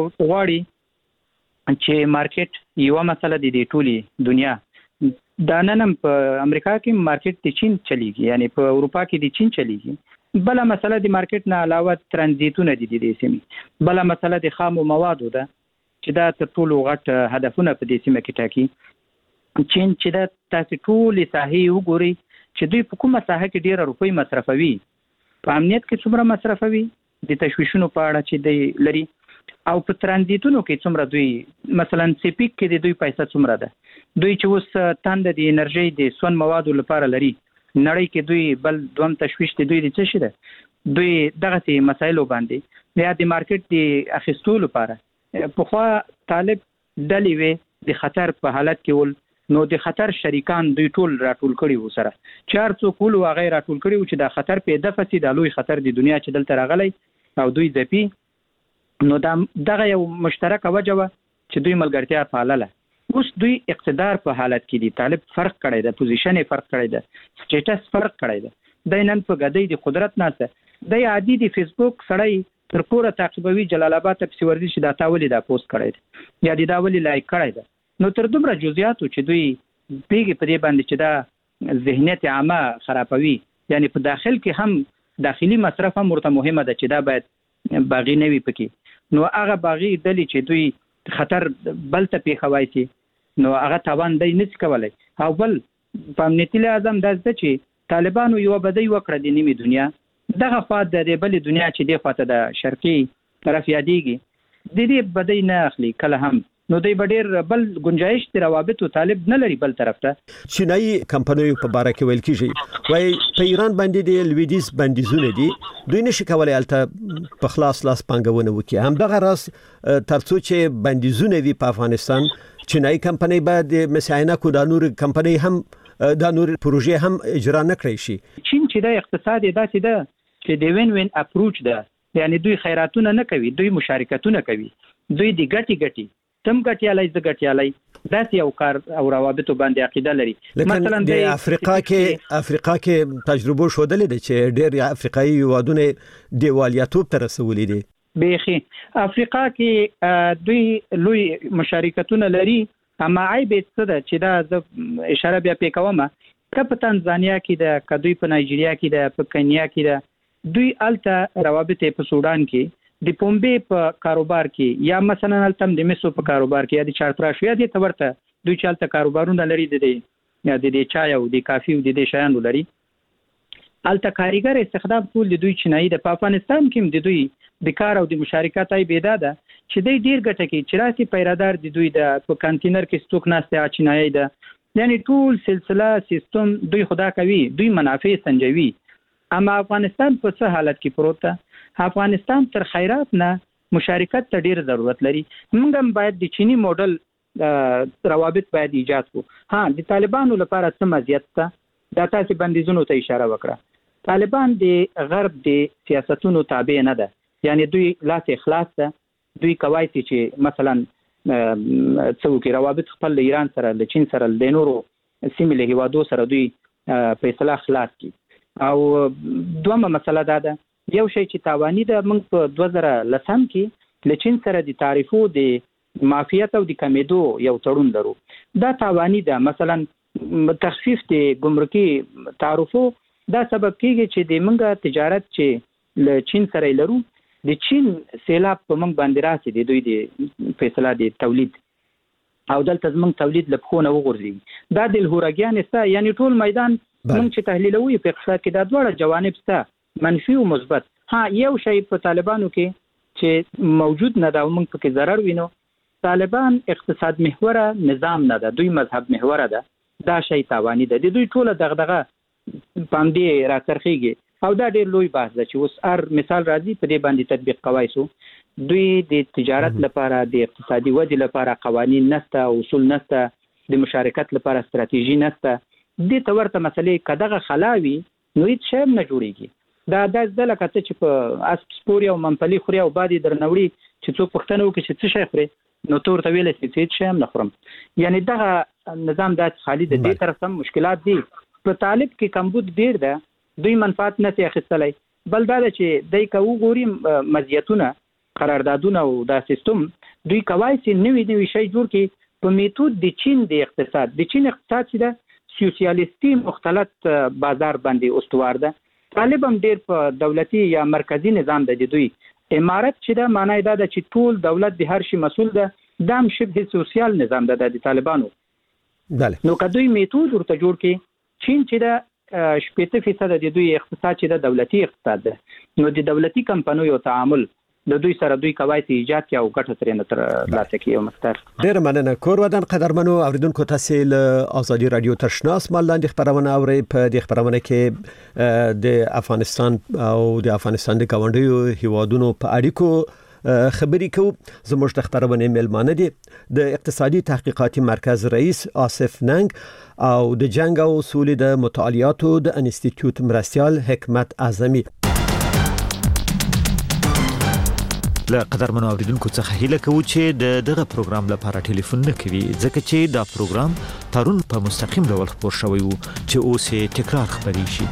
غواړي چې مارکیټ یو مسله د ټولي دنیا دا نن په امریکا کې مارکیټ د چین چلیږي یعنی په اروپا کې د چین چلیږي بل مسله د مارکیټ نه علاوه ترانزیتونه دي د سیمې بل مسله د خام موادو ده چې دا تر ټولو غټ هدفونه په دې سیمه کې ټاکي چین چې دا تاسو ټول ساحې وګوري چې دوی په کومه ساحه کې ډیره روپۍ مصرفوي په امنیت کې څومره مصرفوي د تشویشونو په اړه چې دی لري او په ترانزیتونو کې څومره دوی مثلا سپیک کې د دوی پیسې څومره ده دوی چې اوس تاند د انرژي د سون موادو لپاره لري نړۍ کې دوی بل دوم تشویش د دوی د څه شي ده دوی دغه مسایلو باندې یا د مارکیټ د اخیستو لپاره په خوا طالب ډلې وي د خطر په حالت کې ول نو د خطر شریکان دوی ټول راټول کړي وو سره چار څوک ول او غیر راټول کړي وو چې د خطر په دفعه د لوی خطر د دنیا چې دلته راغلی او دوی ځپی نو دغه یو مشترکه وجه و چې دوی ملګرتیا پالله اوس دوی اقتدار په حالت کې دي طالب فرق کړی ده پوزیشن فرق کړی ده سټیټس فرق کړی ده د نن په غدۍ د قدرت ناسه د عادي د فیسبوک سړی تر کوره تعقیبوي جلال آباد ته پسې ورځي چې دا تاولي دا پوسټ کړی ده یا د داولي لایک کړی ده نو تر دومره جزئیاتو چې دوی پیګي په دې باندې چې دا ذهنیت عامه خرابوي یعنی په داخل کې هم داخلي مصرف هم ورته مهمه ده چې دا باید باغی نه وي پکې نو هغه باغی دلی چې دوی خطر بل ته پیښوي شي نو هغه توان دی نس کولای او بل په امنیتي لازم داسته چې طالبانو یو بدی وکړه د نیمه دنیا دغه خاط د بل دنیا چې دی خاطه د شرقي طرف یادېږي د دې بدی نه اخلي کله هم نو دوی ډېر بل گنجائش د روابط او طالب نه لري بل طرف ته چینایي کمپنیو په باره کې ویل کیږي وای په ایران باندې د لویدیز بندیزونه دي دوی نشي کولای الته په خلاص لاس پنګونه وکړي هم دغه راس ترڅو چې بندیزونه وي په افغانستان چینایي کمپنۍ باید مساینه کو د نور کمپنۍ هم د نور پروژې هم اجرا نه کړی شي چین چې د اقتصادي داسې ده چې د وین وین اپروچ ده یعنی دوی خیراتونه نه کوي دوی مشارکتونه کوي دوی د ګټي تم ګټیالای ز ګټیالای داسې یو کار او روابط باندې عقیده لري مثلا د افریقا کې تجربه شودلې ده چې ډېر افریقایي هیوادونه دیوالیتوب ته رسولي دي بيخي افریقا کې دوی لوی مشارکتونه لري اما عیب څه ده چې دا اشاره بیا پې کومه په تنزانیا کې د کدوې په نایجیریا کې د په کینیا کې د دوی الته روابط په سودان کې د پومبې په کاروبار کې یا مثلا التم د مسو په کاروبار کې یا د چارتراشو یا د تورته دوی چالت کاروبارونه لري د یا د چای او د کافي او د شیانو لري الته کاریګر استخدام ټول د دوی چینایي د افغانستان کې د دوی د کار او د مشارکت ای پیدا ده چې د ډیر ګټه کې چې راسي پیرادار د دوی د په کانټینر کې ستوک ناشته چینایي ده یعنی ټول سلسله سیستم دوی خدا کوي دوی منافع سنجوي اما افغانستان په څه حالت کې پروت ده افغانستان تر خیرات نه مشارکت ته ډیر ضرورت لري موږ هم باید د چینی موډل روابط باید ایجاد کو ها د طالبانو لپاره څه مزیت ده دا تاسو بندیزونو ته اشاره وکړه طالبان د غرب د سیاستونو تابع نه ده یعنی دوی لاس اخلاص ده دوی کوي چې مثلا څوک روابط خپل ایران سره د چین سره د نورو سیمه له هیوادو سره دوی په اصلاح خلاص کی او دومره مسله ده یو شی چې تاوانی ده موږ په 2010 کې لچین سره د تعریفو د مافیات او د کمیدو یو تړون لرو دا تاوانی ده مثلا تخفیف د ګمرکي تعرفو دا سبب کیږي چې د موږ تجارت چې لچین سره لرو د چین سیلاب په موږ باندې راسي د دوی د فیصله د تولید او دلته موږ تولید لپاره وګورځي دا د هورګیان است یعنی ټول میدان موږ چې تحلیلوي په اقتصاد کې دا دواړه جوانب شته، منفي او مثبت. یو شی په طالبانو کې چې موجود نه دا موږ پکې ضرر وینو، طالبان اقتصاد محوره نظام نه ده، دوی مذهب محوره ده. دا شی تاواني ده. د دوی ټوله دغدغه باندې راڅرخیږي او دا ډېر لوی بحث ده چې اوس هر مثال راځي په دې باندې تطبیق کوي. سو دوی د تجارت لپاره د اقتصادي ودې لپاره قوانین نشته، اصول نشته، د مشارکت لپاره ستراتیژي نشته. دې ته ورته مسلې کداغه خلاوي نو هیڅ شی نه جوړیږي. دا د لکه ته چې په اسب سپوري او منپلي خوري او بادي درنوړي چې څوک پښتنه وکړي چې څه شي خوري نو تور ته ویل چې هیڅ شی هم نه خورم. یعنی دغه نظام د خالي د دې طرف هم مشکلات دي. په طالب کې کمبود ډیر ده، دوی منفعت نه اخیستلای. بل دا چې دای کو ګوري مزیتونه قراردادونه او دا سیستم دوی کوي چې نوې شی جوړ کړي په میتود د چین د اقتصاد. د چین اقتصاد چې د سوسیالیستي مختلط بازار باندې استوار ده. طالب هم ډیر په دولتي یا مرکزی نظام د دوی امارت چې دا معنی دا چې ټول دولت د هر شي مسول ده. دا هم شبه سوسیال نظام ده د طالبانو. نو که دوی میتود ورته جوړ کړي، چین چې دا 80% د دوی اقتصاد چې د دولتي اقتصاد ده، نو د دولتي کمپنیو تعامل د دوی سره دوی کوي چې ایجاد کې او ګټه ترې نه تر لاسه کې یو مقدار. ډېر مننه. کور ودان قدرمنو اوریدونکو، تاسو له آزادي رادیو ترشناس ملاندې خبرونه اورئ. په دې خبرونه کې د افغانستان او د افغانستان د ګاونډیو هیوادونو په اړیکو خبرې کوو. زموږ د خبرونه میلمانه دي د اقتصادي تحقیقاتي مرکز رئیس آصف ننګ او د جنگ او سولې د مطالعاتو د انسټیټیوټ مرستیال حکمت اعظمي. له قدرمنو اوریدونکو څخه هیله کوو چې دغه پروګرام لپاره ټلیفون نه کوي، ځکه چې دا پروګرام پرون په مستقیم ډول خبر شوی وو چې اوس یې تکرار خبري شي.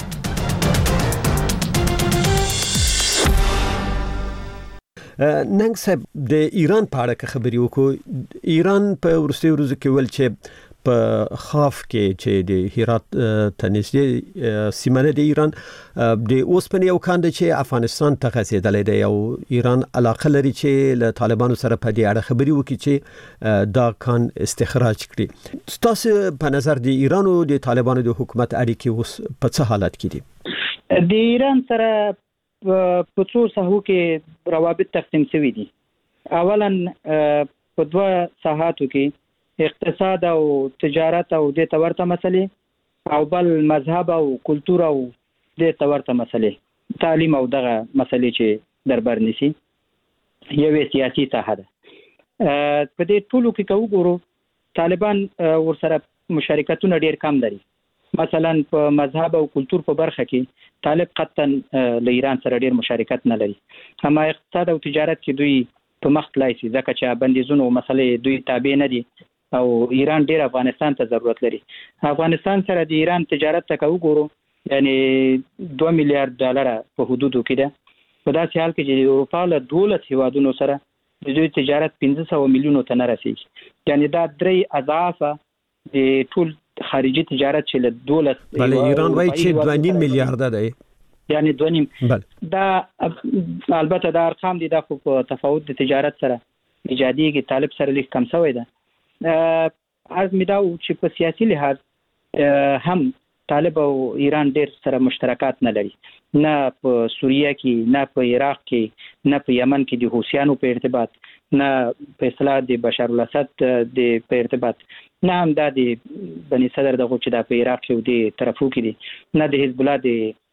ننګ صاحب، د ایران په اړه خبرې وکړو. ایران په ورستي ورځو کې ول چې په خاف کې چې د هرات تنزدې سیمه د ایران د اوسپنې او کاند چې افغانستان ته غځېدلې ده او ایران علاقه لري چې له طالبانو سره په دې اړه خبرې وکړي چې دا کان استخراج کړي. تاسو په نظر د ایران او د طالبانو د حکومت اړیکې اوس په څه حالت کې دي؟ د ایران سره په څو ساحو کې روابط تقسیم شوي دي. اولا په دوه ساحاتو کې اقتصاد او تجارت او د تورته مسلې، او بل مذهب او کلچر او د تورته مسلې، تعلیم او دغه مسلې چې دربر نشي. یو سیاسي ساحه ده. په دې ټولو کې کوو ګورو طالبان ورسره مشارکتونه ډیر کم لري. مثلا په مذهب او کلچر په برخه کې طالب قطعا له ایران سره ډیر مشارکت نه لري. اما اقتصاد او تجارت کې دوی په مخ تلای شي ځکه چې بندیزونو مسلې دوی تابع نه دي او ایران ډیر افغانستان ته ضرورت لري. افغانستان سره د ایران تجارت ته وګورو یعنی 2 میلیارډ ډالر په حدودو کې ده. په داسې حال کې چې د اروپا له 12 هیوادونو سره د دوی تجارت 500 میلیونو ته نه رسیږي. یعنی دا 3 اضعاف د ټول خارجي تجارت چې له 12 بل ایران وایي چې 2.5 میلیارډ ده. یعنی 2.5 دا البته دا ارقام دي، دا په تفاوت د تجارت سره ایجادي کې طالب سره لیک کم شوی ده. از میداو چې په سیاسي لحاظ هم طالب او ایران ډیر سره مشترکات نه لري، نه په سوریه کې، نه په عراق کې، نه په یمن کې د حوثیانو په ارتباط، نه په اصلاح د بشار الاسد د په ارتباط، نه هم د بني صدر دغه چې د په عراق کې د طرفو کې دي، نه د حزب الله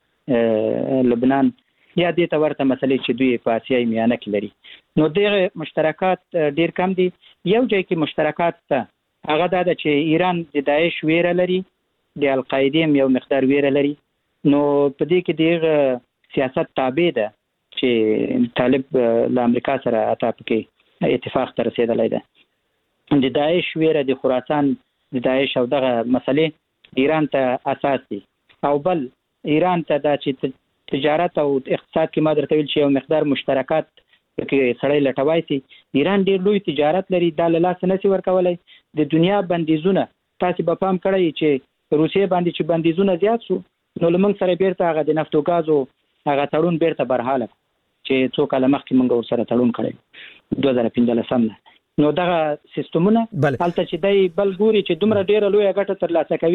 د لبنان یا د تورته مسلې چې دوی په اسیای میانه کې لري. نو دغه مشترکات ډیر کم دي. یو ځای کې مشترکات ته هغه دا چې ایران د داعش ویره لري، د القاعده یو مقدار ویره لري. نو په دې کې دغه سیاست تابع ده چې طالب له امریکا سره اته کې اتفاق ته رسیدلی ده. د داعش ویره د خراسان د داعش او دغه مسلې ایران ته اساس دي. او بل ایران ته دا چې تجارت او اقتصاد کې ما درته ویل چې یو مقدار مشترکات کې سړی لټوي سي. ایران ډیر لوی تجارت لري، دا له لاس نه سي ورکولای. د دنیا بندیزونه تاسو به پام کړئ چې روسیې باندې چې بندیزونه زیات شو نو لمن سره بیرته هغه د نفت او غازو هغه تړون بیرته برحاله چې څو کاله مخکې موږ ورسره تړون کړی 2015 نه. نو دغه سیستمونه هلته چې دای بل ګوري چې دومره ډیره لوی ګټه ترلاسه کوي،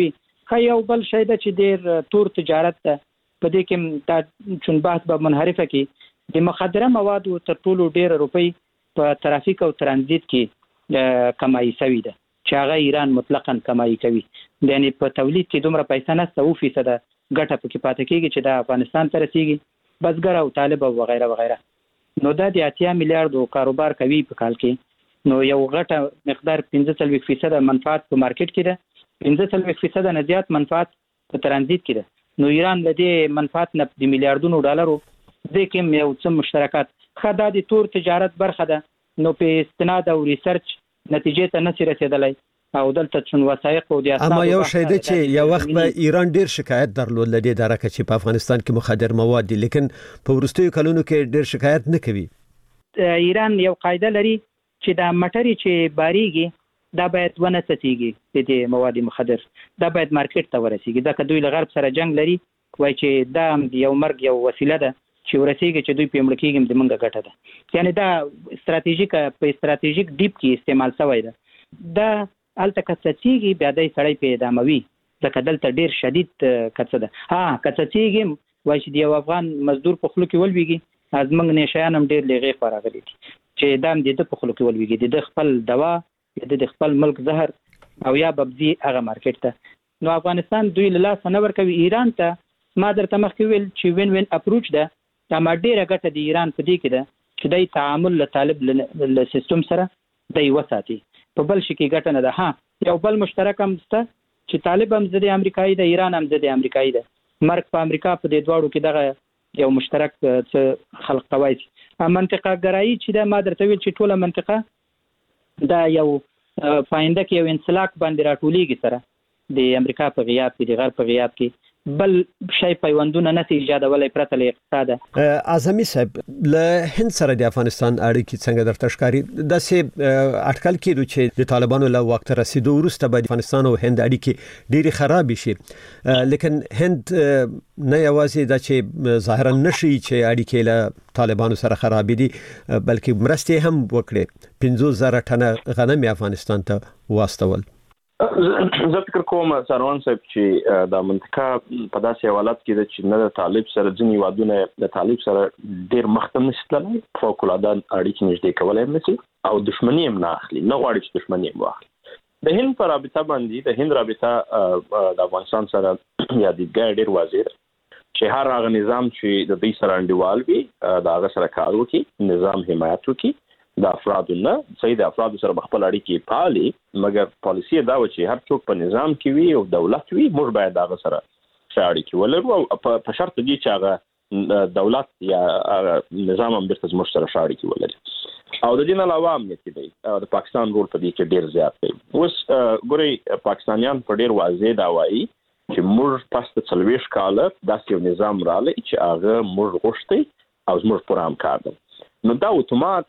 یو بل شی ده چې ډېر تور تجارت ده په دې کې دا چون بحث به منحرفه کې د مخدره موادو تر ټولو ډېر روپۍ په ترافیک او ترانزیت کې کمایي شوې ده چې هغه ایران مطلقاً کمایي کوي. یعنی په تولید کې دومره پیسې نشته 2% ګټه پکې پاتې کېږي چې د افغانستان ته رسیږي بزګر او طالب او وغیره وغیره. نو دا د 80 میلیارډو کاروبار کوي په کال کې. نو یو غټه مقدار 45% منفعت په مارکیټ کې ده، 45% نه زیات منفعت په ترانزیت کې ده. نو ایران له دې منفعت نه د میلیارډونو ډالرو د کوم یو څه مشترکات خدا د تور تجارت برخه ده. نو په استناد او ریسرچ نتیجې ته نشي رسیدلی او دلته چون وثایق او د اسناد اما یو شی ده چې یو وخت به ایران ډیر شکایت درلود لدی درکه چې په افغانستان کې مخدر مواد دي، لیکن په ورستیو کلونو کې ډیر شکایت نه کوي. ایران یو قاعده لري چې دا مټری چې باریږي دا باید ونه ساتيږي، د دې مواد مخدر دا باید مارکیټ ته ورسیږي. دا که دوی له غرب سره جنگ لري وای چې دا یو مرګ یو وسیله ده چې ورسیږي چې دوی په ملک کې د منګه ګټه ده. یعنی دا استراتیژیک ډیپ کې استعمال شوی ده. دا الته کڅتیږي بیا د سړی په اداموي ځکه دلته ډیر شدید کڅه ده. کڅتیږي وای چې د افغان مزدور په خلو کې ولويږي از موږ نشانم ډیر لږه فراغلي چې دام د په خلو کې ولويږي د خپل دوا د خپل ملک زهر او یا ببزي هغه مارکیټ ته. نو افغانستان دوی له لاس نه ورکوي ایران ته. ما درته مخکې ویل چې وین وین اپروچ ده. دا ما ډیره ګټه د ایران په دې کې ده چې دای تعامل له طالب له سیستم سره دای وساتي، په بل شي کې ګټه نه ده. یو بل مشترک هم شته چې طالب هم زده امریکایي ده، ایران هم زده امریکایي ده. مرګ په امریکا په دې دواړو کې دغه یو مشترک خلق کوي. منطقه ګرایي چې دا ما درته ویل چې ټوله منطقه دا یو فاینده کې یو انسلاک باندې راټولېږي سره د امریکا په غیاب کې د غرب په غیاب کې بل شي پیوندونه نشي ایجادولای پرته له اقتصاد. اعظمي صاحب له هند سره د افغانستان اړیکې څنګه درته ښکاري؟ د سه اټکل کېدو چې د طالبانو له وخت رسیدو وروسته به افغانستان او هند اړیکې ډېری خراب شي، لیکن هند نه یوازې د چې ظاهرا نشي چې اړیکې له طالبانو سره خراب دي بلکې مرستې هم وکړي. 50,000 ټنه غنم افغانستان ته واستول. زه فکر کوم سروان صاحب چې د منطقه په داسې حالت کې ده چې نه د طالب سره ځینې وادونه د طالب سره ډیر مخته نشي فوق العاده اړیکې نږدې کولای نشي او دښمنی هم نه اخلي، نه غواړي چې دښمنی هم واخلي. د هند پر رابطه باندې د هند رابطه د افغانستان سره یا د ډیر واضح چې هر هغه نظام چې د دې سره انډیوال وي دا هغه سره کار وکړي، نظام حمایت وکړي د افرادو نه. صحیح د افرادو سره خپل اړیکې پالي، مګر پالیسي دا و چې هر څوک په نظام کې وي او دولت وي موږ باید هغه سره اړیکې ولرو او په شرط دی چې هغه دولت یا نظام هم بیرته زموږ سره اړیکې ولري. او د دې نه علاوه امنیتي دی د پاکستان رول په دې کې ډیر زیات دی. اوس ګورئ پاکستانیان په ډیر واضح دا وایي چې موږ پس د 40 کال داسې یو نظام رالی چې هغه موږ غوښتي او زموږ پر هم کار دی. نو دا اتومات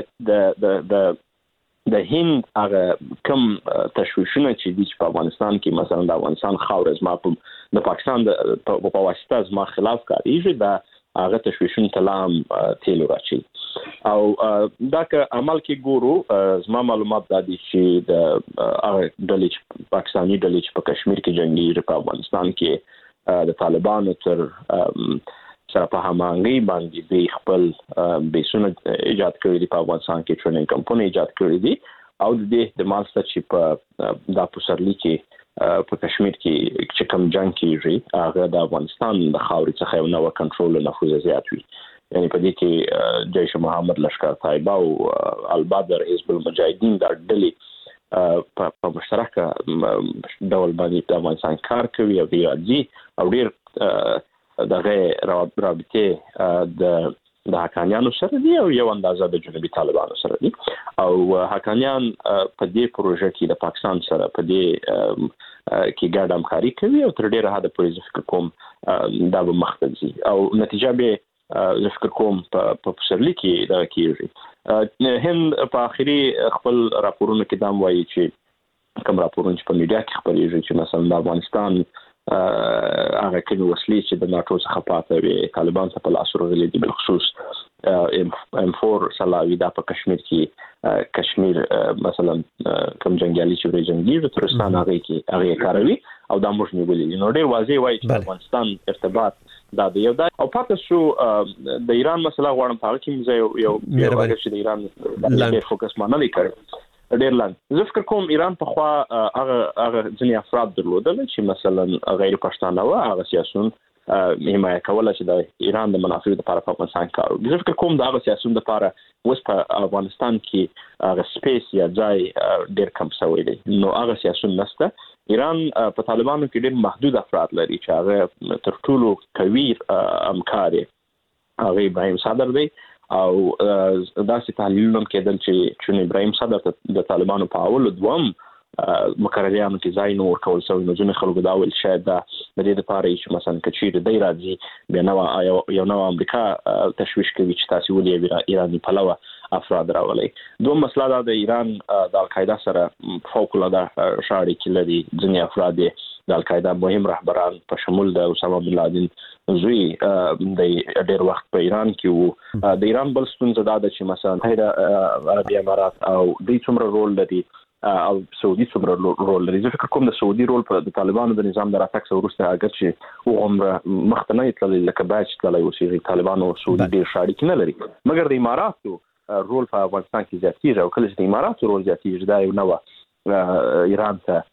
د هند هغه کم تشویشونه چې په افغانستان کې مثلا د افغانستان خاور زما په د پاکستان په واسطه زما خلاف کاریږي، دا هغه تشویشونه تلام تیلو راچی او دا که عمل کې ګورو زما معلومات دا دي چې د ډلې پاکستاني ډلې چې په کشمیر کې جنگي په افغانستان کې د طالبانو تر سره په هماهنګي باندې د خپل بیسونه ایجاد کړی دي، په افغانستان کې ټریننګ کمپنی ایجاد کړی دي او د دې د مالسته چې په د پسرلی کې په کشمیر کې چې کوم جنگ کیږي هغه د افغانستان د خاورې څخه یو نوې کنټرول او نفوذ زیات وي. یعنی په دې کې جیش محمد لشکر طیبه او البدر حزب المجاهدین د ډلې په مشترکه ډول باندې د افغانستان کار کوي او ریاضي او ډیر دغه رابطه د حقانیانو سره دی او یو اندازه د جنوبي طالبانو سره دی او حقانیان په دې پروژه کې د پاکستان سره په دې کې ګډ همکاري کوي او تر ډیره حد پورې فکر کوم دا به مخته او نتیجه به فکر کوم په پسرلی کې دا کیږي. هند په اخري خپل راپورونو کې دا وایي چې کوم راپورونه چې په میډیا کې خپرېږي چې مثلا د افغانستان هغه کله وسلې چې د ناتو څخه پاتې وي طالبان ته په لاس ورغلي دي، بل خصوص M4 سلاوي دا په کشمیر کې کشمیر مثلا کوم جنگیالي چې ورې جنگي ترستان هغه کې هغه کاروي او دا موږ نیولې. نو ډېر واضح وایي چې افغانستان ارتباط دا د یو او پاتې شو د ایران مسله غواړم په هغه کې مزه یو چې د ایران ډېر فوکس ما نه لیکل ډېر لاندې. زه فکر کوم ایران په خوا هغه ځینې افراد درلودل چې مثلا غیر پښتانه و هغه سیاسون حمایه کوله چې د ایران د منافعو لپاره په افغانستان کار وکړي. زه فکر کوم دا هغه سیاسون لپاره اوس په افغانستان کې هغه سپیس یا ځای ډېر کم شوی دی. نو هغه سیاسون نشته. ایران په طالبانو کې ډېر محدود افراد لري چې هغه تر ټولو قوي همکار هغه ابراهیم صدر دی او داسې تحلیلونه کېدل چې ابراهیم صدر د طالبانو په اول دوم مقرریانو کې ځای نور کول شوی. نو ځینې خلکو دا ویل شاید د دې لپاره چې مثلا کچیر دی راځي بیا یو نو امریکا تشویش کوي چې تاسو ولې ایرانی پلوه افراد راولي. دوم مسله دا د ایران د القاعده سره فوق العاده شاړي کې لري. ځینې افراد د القاعده مهم رهبران په شمول د اسامه بن لادن زوی د ډېر وخت په ایران کې وو. د ایران بل ستونزه دا ده چې مثلا عربي امارات او دوی څومره رول لري او سعودي څومره رول لري. زه فکر کوم د سعودي رول په د طالبانو د نظام د راتګ سره وروسته اگر چې وغومره مخته نه تللی لکه باید تللی اوسېږي. طالبانو سعودي ډېر ښه اړیکې نه لري مګر د اماراتو رول په افغانستان کې زیاتېږي او کله چې د اماراتو رول زیاتېږي دا یو نوه ایران ته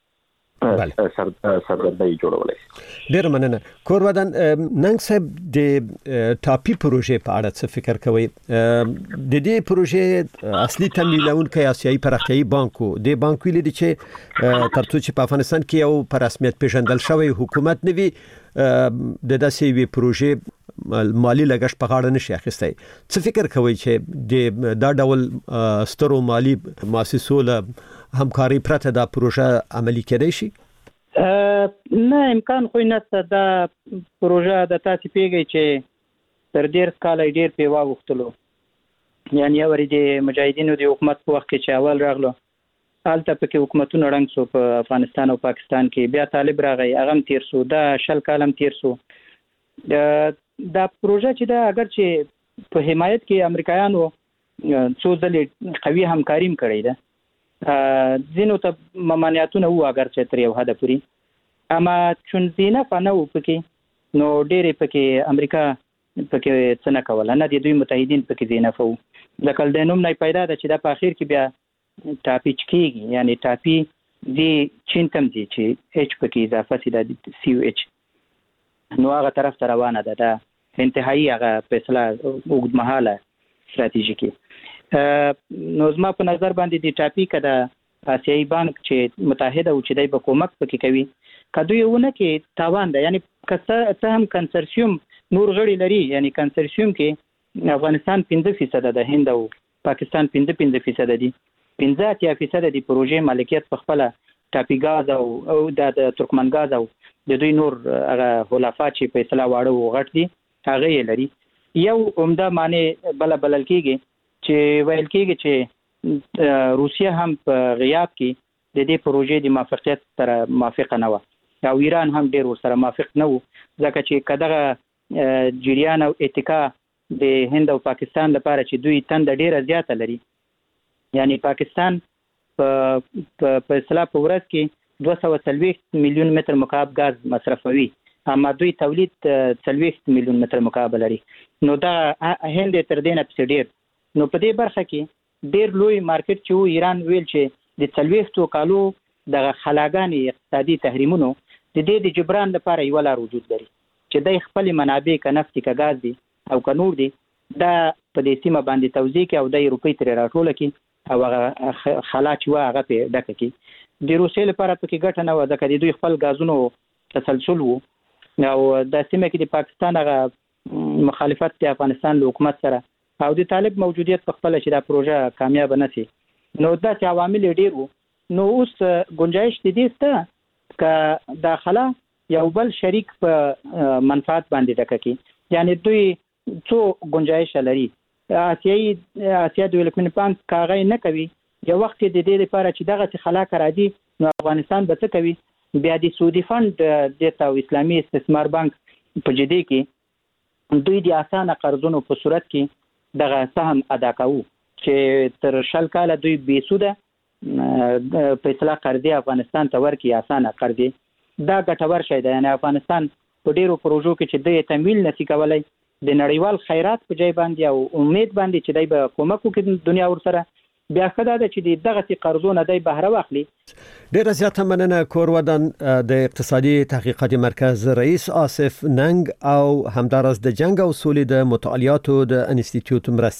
سردردی جوړولای. ډیر مننه. کورودان ننګ صاحب د ټاپي پروژې په اړه څه فکر کوي؟ د دې پروژې اصلي تمویلونکی آسیایي پراختیایي بانک و. د بانک ویلي دی چې ترڅو چې په افغانستان کې یو په رسمیت پیژندل شوی حکومت نه وي د داسې وی پروژې مالی لګښت په غاړه نشي اخیستی. څه فکر کوي چې دا ډول سترو مالی مؤسسو له همکاري پرته دا پروژه عملي کېدای شي؟ نه امکان خو نشته. دا پروژه د تاسو پیږي چې تر ډیر کال ډیر په واغښتلو یعنی اوري د مجاهدینو د حکومت په وخت کې چې اول راغلو حالت په حکومتونو رنګ سو په افغانستان او پاکستان کې بیا طالب راغی هغه تیر سو دا شل کالم تیر سو. دا پروژه چې دا اگر چې په حمایت کې امریکایانو څو ځلې قوي همکاري کړې ده زینو ته ممانعتونه وو اگر چې تر یو حد پورې اما چون زینه فنو پکې نو ډېرې پکې امریکا پکې څه نه کوله نه د دوی متحدین پکې زینه فو ځکه د نوم نه پیدا ده چې د په اخر کې بیا ټاپي کېږي یعنی ټاپي دی چین تم دي چې اچ پکې اضافه سي د سی او اچ نو هغه طرف ته روانه ده د انتهایی هغه فیصله اوږدمهاله ستراتیژیکي. نو زما په نظر باندې د ټاپي کده آسیایي بانک چې متحده او چې دای په کومک پکې کوي کدو یو نه کې تاوان ده یعنی که هم کنسرسیوم نور غړي لري یعنی کنسرسیوم کې افغانستان 15% ده هند او پاکستان 15% دي 15% د پروژې مالکیت په خپل ټاپي غاز او د ترکمن غاز او د دوی نور هغه خلافات چې په اصطلاح واړو غټ دي هغه یې لري. یو عمده معنی بلل کېږي چې ویل کېږي چې روسیه هم په غیاب کې د دې پروژې د موافقت سره موافق نه و او ایران هم ډېر ورسره موافق نه و ځکه چې کداغه جریان او اتکا د هند او پاکستان لپاره چې دوی تند ډېره زیاته لري یعنی پاکستان په اصطلاح په ورځ کې 240 میلیون متر مکعب غاز مصرفوي اما دوی تولید 40 میلیون متر مکعب لري. نو دا هند تر دې نه پسې ډېر نو په دې برخه کې ډېر لوی مارکیټ چې ایران ویل چې د 40 کالو د خلاګانی اقتصادي تحریمونو د دې د جبران لپاره یو لار وجود لري چې د خپل منابع ک نفت ک غاز دي او ک نور دي دا په دې سیمه باندې توزیع کې او د روپی تر راټول کې او هغه خلا چې هغه په ډکه کې د روسیې لپاره پکې ګټه نه و ځکه د دوی خپل غازونو تسلسل وو او د سیمه کې د پاکستان هغه مخالفت د افغانستان له حکومت سره او د طالب موجودیت په خپل چې دا پروژه کامیاب نه شي نو دا چې عوامل ډیر وو نو اوس گنجائش دي ته ک داخله یو بل شریک په منفعت باندې ډکه کی یعنی دوی څو گنجائش لري آسیا ډیولپمنٹ بانک کاغی نه کوي یو وخت د دې لپاره چې دغه خلاق راځي نو افغانستان به څه کوي بیا د سعودي فند د تاو اسلامي استثمار بانک په جدي کې دوی د اسانه قرضونو په صورت کې دغه سهم ادا کوو چې تر شل کاله دوی بې سوده په اصطلاح قرضې افغانستان ته ورکړي اسانه قرضې دا ګټور شي دی. یعنی افغانستان په ډیرو پروژو کې چې د تمویل نسی کولای د نړیوال خیرات په ځای باندې او امید باندې چې دای به کومک وکړي دنیا ورسره بیا خدای د چې دغه سي قرضونه دای بهره واخلي. ډیره زیاته مننه کور ودان د اقتصادي تحقیقات مرکز رئیس آصف ننګ او همدارس د جنگ او سولې د مطالعاتو د انسټیټیوټ مرستي